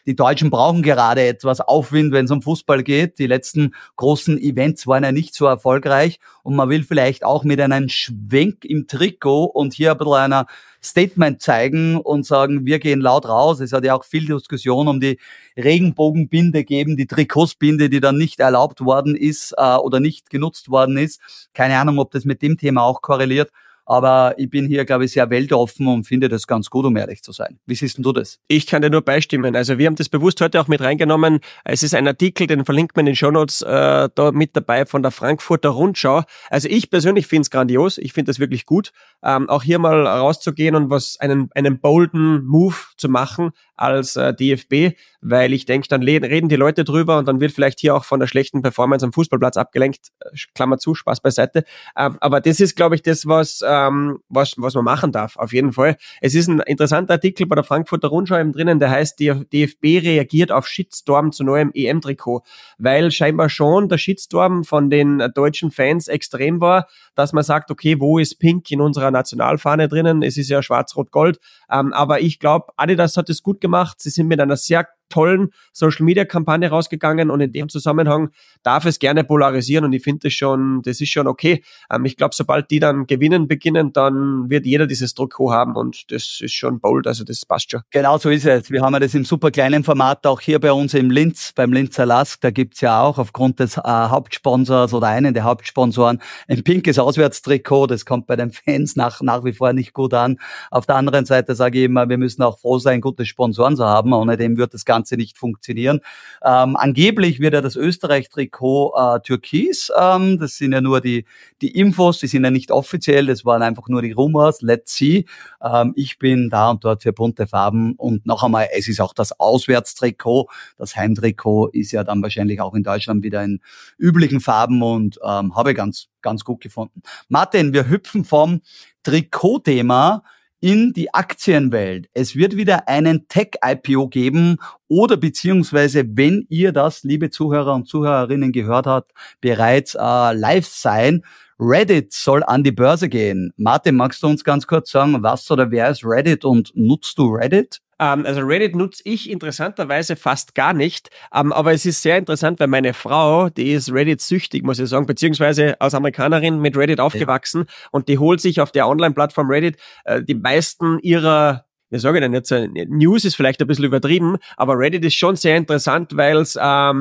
[SPEAKER 4] die Deutschen brauchen gerade etwas Aufwind, wenn es um Fußball geht. Die letzten großen Events waren ja nicht so erfolgreich und man will vielleicht auch mit einem Schwenk im Trikot und hier ein bisschen einer Statement zeigen und sagen, wir gehen laut raus. Es hat ja auch viel Diskussion um die Regenbogenbinde gegeben, die Trikotsbinde, die dann nicht erlaubt worden ist oder nicht genutzt worden ist. Keine Ahnung, ob das mit dem Thema auch korreliert. Aber ich bin hier, glaube ich, sehr weltoffen und finde das ganz gut, um ehrlich zu sein. Wie siehst denn du das?
[SPEAKER 3] Ich kann dir nur beistimmen. Also wir haben das bewusst heute auch mit reingenommen. Es ist ein Artikel, den verlinkt man in den Shownotes da mit dabei von der Frankfurter Rundschau. Also ich persönlich finde es grandios. Ich finde das wirklich gut. Auch hier mal rauszugehen und einen bolden Move zu machen als DFB, weil ich denke, dann reden die Leute drüber und dann wird vielleicht hier auch von der schlechten Performance am Fußballplatz abgelenkt. Klammer zu, Spaß beiseite. Aber das ist, glaube ich, das, was man machen darf, auf jeden Fall. Es ist ein interessanter Artikel bei der Frankfurter Rundschau eben drinnen, der heißt, die DFB reagiert auf Shitstorm zu neuem EM-Trikot, weil scheinbar schon der Shitstorm von den deutschen Fans extrem war, dass man sagt, okay, wo ist Pink in unserer Nationalfahne drinnen? Es ist ja schwarz-rot-gold. Aber ich glaube, Adidas hat es gut gemacht. Sie sind mit einer sehr tollen Social-Media-Kampagne rausgegangen und in dem Zusammenhang darf es gerne polarisieren und ich finde das ist schon okay. Ich glaube, sobald die dann gewinnen beginnen, dann wird jeder dieses Trikot haben und das ist schon bold, also das passt schon.
[SPEAKER 4] Genau so ist es. Wir haben ja das im super kleinen Format auch hier bei uns im Linz, beim Linzer Lask. Da gibt's ja auch aufgrund des Hauptsponsors oder einen der Hauptsponsoren ein pinkes Auswärtstrikot. Das kommt bei den Fans nach wie vor nicht gut an. Auf der anderen Seite sage ich immer, wir müssen auch froh sein, gute Sponsoren zu haben. Ohne dem wird das Ganze nicht funktionieren. Angeblich wird ja das Österreich-Trikot türkis. Das sind ja nur die Infos, die sind ja nicht offiziell, das waren einfach nur die Rumors. Let's see. Ich bin da und dort für bunte Farben und noch einmal, es ist auch das Auswärtstrikot. Das Heimtrikot ist ja dann wahrscheinlich auch in Deutschland wieder in üblichen Farben und habe ganz gut gefunden. Martin, wir hüpfen vom Trikotthema in die Aktienwelt. Es wird wieder einen Tech-IPO geben oder beziehungsweise, wenn ihr das, liebe Zuhörer und Zuhörerinnen, gehört habt, bereits live sein. Reddit soll an die Börse gehen. Martin, magst du uns ganz kurz sagen, was oder wer ist Reddit und nutzt du Reddit?
[SPEAKER 3] Also Reddit nutze ich interessanterweise fast gar nicht, aber es ist sehr interessant, weil meine Frau, die ist Reddit-süchtig, muss ich sagen, beziehungsweise als Amerikanerin mit Reddit aufgewachsen und die holt sich auf der Online-Plattform Reddit die meisten ihrer, wie sage ich denn jetzt, News ist vielleicht ein bisschen übertrieben, aber Reddit ist schon sehr interessant, weil es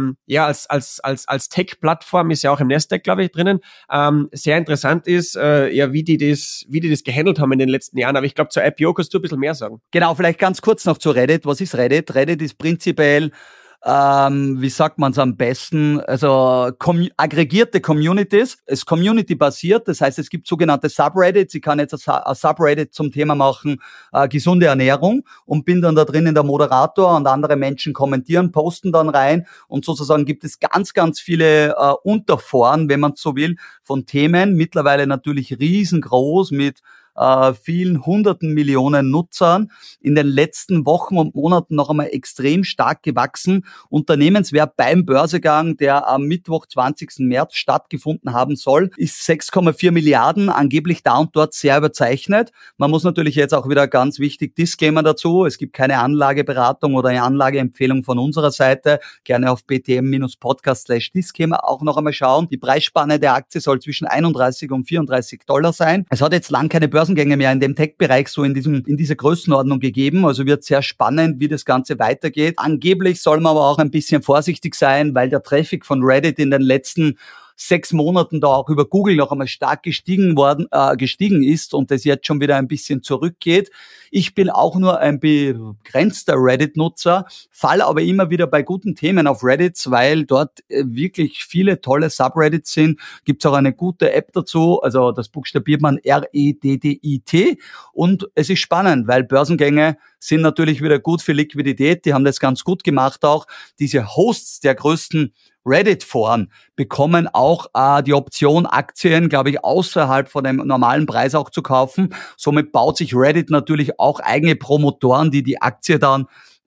[SPEAKER 3] als Tech-Plattform ist ja auch im Nasdaq, glaube ich, drinnen, sehr interessant ist, wie die das gehandelt haben in den letzten Jahren. Aber ich glaube, zur IPO kannst du ein bisschen mehr sagen.
[SPEAKER 4] Genau, vielleicht ganz kurz noch zu Reddit. Was ist Reddit? Reddit ist prinzipiell wie sagt man es am besten, also aggregierte Communities, es ist Community-basiert, das heißt, es gibt sogenannte Subreddits, ich kann jetzt ein Subreddit zum Thema machen, gesunde Ernährung und bin dann da drinnen der Moderator und andere Menschen kommentieren, posten dann rein und sozusagen gibt es ganz viele Unterforen, wenn man so will, von Themen, mittlerweile natürlich riesengroß mit vielen hunderten Millionen Nutzern, in den letzten Wochen und Monaten noch einmal extrem stark gewachsen. Unternehmenswert beim Börsegang, der am Mittwoch, 20. März stattgefunden haben soll, ist 6,4 Milliarden, angeblich da und dort sehr überzeichnet. Man muss natürlich jetzt auch wieder ganz wichtig Disclaimer dazu, es gibt keine Anlageberatung oder eine Anlageempfehlung von unserer Seite, gerne auf btm-podcast/Disclaimer auch noch einmal schauen. Die Preisspanne der Aktie soll zwischen 31 und $34 sein. Es hat jetzt lang keine Börsengänge mehr in dem Tech-Bereich so in dieser Größenordnung gegeben. Also wird sehr spannend, wie das Ganze weitergeht. Angeblich soll man aber auch ein bisschen vorsichtig sein, weil der Traffic von Reddit in den letzten 6 Monaten da auch über Google noch einmal stark gestiegen ist und das jetzt schon wieder ein bisschen zurückgeht. Ich bin auch nur ein begrenzter Reddit-Nutzer, falle aber immer wieder bei guten Themen auf Reddit, weil dort wirklich viele tolle Subreddits sind. Gibt's auch eine gute App dazu, also das buchstabiert man REDDIT und es ist spannend, weil Börsengänge sind natürlich wieder gut für Liquidität, die haben das ganz gut gemacht auch. Diese Hosts der größten Reddit-Foren bekommen auch die Option, Aktien, glaube ich, außerhalb von dem normalen Preis auch zu kaufen. Somit baut sich Reddit natürlich auch eigene Promotoren, die die Aktie dann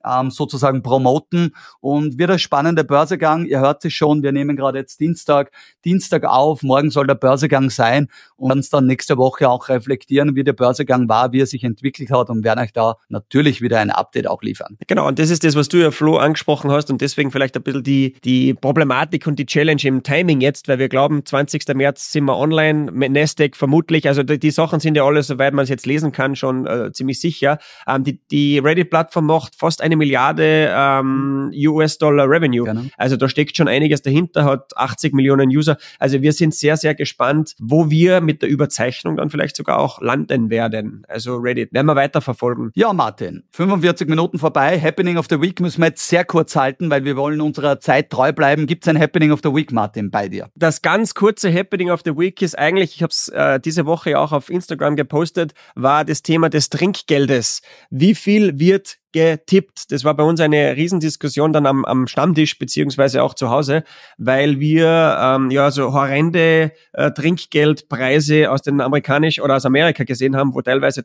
[SPEAKER 4] sozusagen promoten und wird ein spannender Börsegang. Ihr hört es schon, wir nehmen gerade jetzt Dienstag auf, morgen soll der Börsegang sein und werden es dann nächste Woche auch reflektieren, wie der Börsegang war, wie er sich entwickelt hat und werden euch da natürlich wieder ein Update auch liefern.
[SPEAKER 3] Genau, und das ist das, was du ja, Flo, angesprochen hast und deswegen vielleicht ein bisschen die Problematik und die Challenge im Timing jetzt, weil wir glauben, 20. März sind wir online, mit Nasdaq vermutlich, also die Sachen sind ja alle, soweit man es jetzt lesen kann, schon ziemlich sicher. Die Reddit-Plattform macht fast 1 Milliarde US-Dollar Revenue. Genau. Also da steckt schon einiges dahinter, hat 80 Millionen User. Also wir sind sehr, sehr gespannt, wo wir mit der Überzeichnung dann vielleicht sogar auch landen werden. Also Reddit werden wir weiterverfolgen.
[SPEAKER 4] Ja, Martin, 45 Minuten vorbei. Happening of the Week müssen wir jetzt sehr kurz halten, weil wir wollen unserer Zeit treu bleiben. Gibt es ein Happening of the Week, Martin, bei dir?
[SPEAKER 3] Das ganz kurze Happening of the Week ist eigentlich, ich habe es diese Woche auch auf Instagram gepostet, war das Thema des Trinkgeldes. Wie viel wird getippt? Das war bei uns eine Riesendiskussion dann am Stammtisch beziehungsweise auch zu Hause, weil wir so horrende Trinkgeldpreise aus den aus Amerika gesehen haben, wo teilweise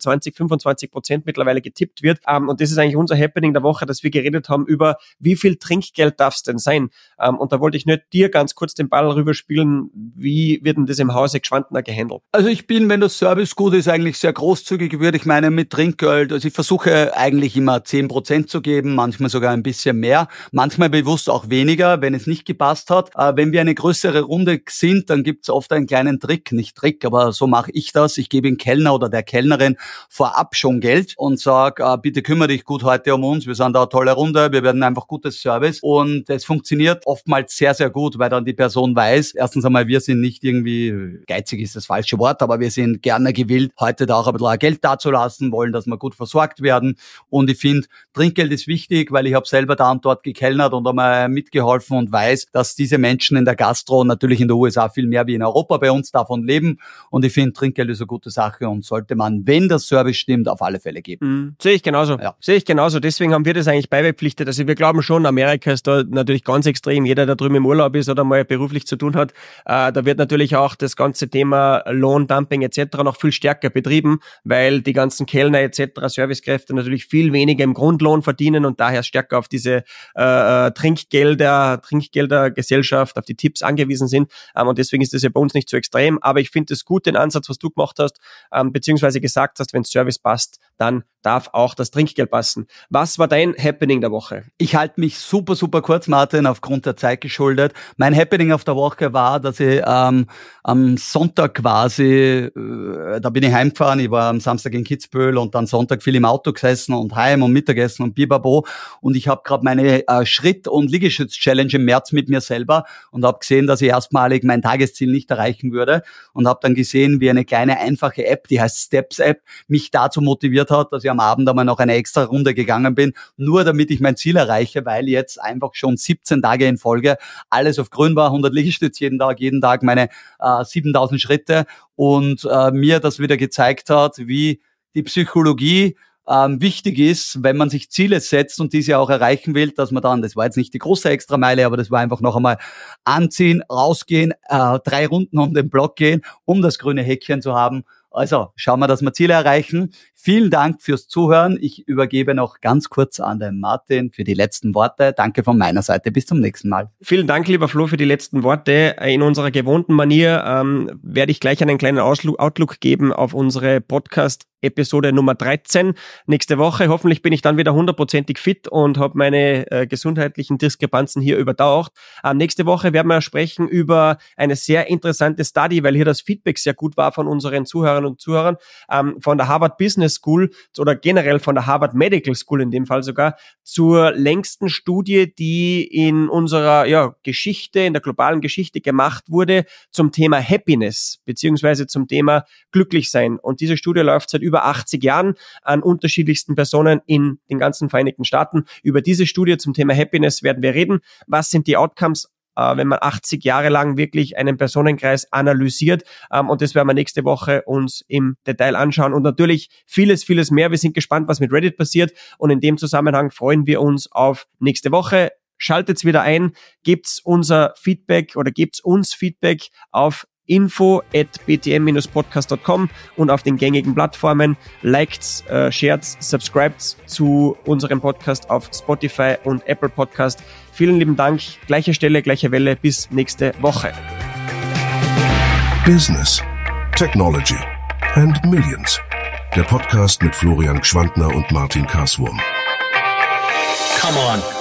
[SPEAKER 3] 20-25% mittlerweile getippt wird. Und das ist eigentlich unser Happening der Woche, dass wir geredet haben über, wie viel Trinkgeld darf es denn sein? Und da wollte ich nicht dir ganz kurz den Ball rüberspielen. Wie wird denn das im Hause Gschwandner gehandelt?
[SPEAKER 4] Also ich bin, wenn das Service gut ist, eigentlich sehr großzügig, würde ich meinen, mit Trinkgeld. Also ich versuche eigentlich immer 10% zu geben, manchmal sogar ein bisschen mehr, manchmal bewusst auch weniger, wenn es nicht gepasst hat. Wenn wir eine größere Runde sind, dann gibt es oft einen kleinen Trick, aber so mache ich das. Ich gebe dem Kellner oder der Kellnerin vorab schon Geld und sage, bitte kümmere dich gut heute um uns, wir sind da eine tolle Runde, wir werden einfach gutes Service und es funktioniert oftmals sehr, sehr gut, weil dann die Person weiß, erstens einmal, wir sind nicht irgendwie, geizig ist das falsche Wort, aber wir sind gerne gewillt, heute da auch ein bisschen Geld dazulassen, wollen, dass wir gut versorgt werden und ich finde, Trinkgeld ist wichtig, weil ich habe selber da und dort gekellnert und einmal mitgeholfen und weiß, dass diese Menschen in der Gastro natürlich in den USA viel mehr wie in Europa bei uns davon leben und ich finde, Trinkgeld ist eine gute Sache und sollte man, wenn der Service stimmt, auf alle Fälle geben.
[SPEAKER 3] Sehe ich genauso. Ja. Sehe ich genauso. Deswegen haben wir das eigentlich beipflichtet. Also wir glauben schon, Amerika ist da natürlich ganz extrem. Jeder, der drüben im Urlaub ist oder mal beruflich zu tun hat, da wird natürlich auch das ganze Thema Lohndumping etc. noch viel stärker betrieben, weil die ganzen Kellner etc., Servicekräfte natürlich viel weniger im Grundlohn verdienen und daher stärker auf diese Trinkgeldergesellschaft, auf die Tipps angewiesen sind. Und deswegen ist das ja bei uns nicht so extrem. Aber ich finde es gut, den Ansatz, was du gemacht hast, beziehungsweise gesagt hast, wenn Service passt, dann darf auch das Trinkgeld passen. Was war dein Happening der Woche?
[SPEAKER 4] Ich halte mich super, super kurz, Martin, aufgrund der Zeit geschuldet. Mein Happening auf der Woche war, dass ich am Sonntag quasi, da bin ich heimgefahren, ich war am Samstag in Kitzbühel und dann Sonntag viel im Auto gesessen und heim und Mittagessen und bibabo und ich habe gerade meine Schritt- und Liegestütz-Challenge im März mit mir selber und habe gesehen, dass ich erstmalig mein Tagesziel nicht erreichen würde und habe dann gesehen, wie eine kleine, einfache App, die heißt Steps App, mich dazu motiviert hat, dass ich am Abend einmal noch eine extra Runde gegangen bin, nur damit ich mein Ziel erreiche, weil jetzt einfach schon 17 Tage in Folge alles auf grün war, 100 Liegestütz jeden Tag meine 7000 Schritte und mir das wieder gezeigt hat, wie die Psychologie wichtig ist, wenn man sich Ziele setzt und diese auch erreichen will, dass man dann, das war jetzt nicht die große Extrameile, aber das war einfach noch einmal anziehen, rausgehen, 3 Runden um den Block gehen, um das grüne Häkchen zu haben. Also schauen wir, dass wir Ziele erreichen. Vielen Dank fürs Zuhören. Ich übergebe noch ganz kurz an den Martin für die letzten Worte. Danke von meiner Seite. Bis zum nächsten Mal.
[SPEAKER 3] Vielen Dank, lieber Flo, für die letzten Worte. In unserer gewohnten Manier werde ich gleich einen kleinen Outlook geben auf unsere Podcast-Episode Nummer 13 nächste Woche. Hoffentlich bin ich dann wieder 100%ig fit und habe meine gesundheitlichen Diskrepanzen hier übertaucht. Nächste Woche werden wir sprechen über eine sehr interessante Study, weil hier das Feedback sehr gut war von unseren Zuhörern und Zuhörern, von der Harvard Business School oder generell von der Harvard Medical School in dem Fall sogar, zur längsten Studie, die in unserer Geschichte, in der globalen Geschichte gemacht wurde zum Thema Happiness beziehungsweise zum Thema Glücklichsein. Und diese Studie läuft seit über 80 Jahren an unterschiedlichsten Personen in den ganzen Vereinigten Staaten. Über diese Studie zum Thema Happiness werden wir reden. Was sind die Outcomes, wenn man 80 Jahre lang wirklich einen Personenkreis analysiert. Und das werden wir nächste Woche uns im Detail anschauen. Und natürlich vieles, vieles mehr. Wir sind gespannt, was mit Reddit passiert. Und in dem Zusammenhang freuen wir uns auf nächste Woche. Schaltet's wieder ein, gebt's unser Feedback oder gebt's uns Feedback auf info@btm-podcast.com und auf den gängigen Plattformen. Liked, shared, subscribed zu unserem Podcast auf Spotify und Apple Podcast. Vielen lieben Dank. Gleiche Stelle, gleiche Welle. Bis nächste Woche.
[SPEAKER 1] Business, Technology and Millions. Der Podcast mit Florian Gschwandner und Martin Karswurm.
[SPEAKER 2] Come on.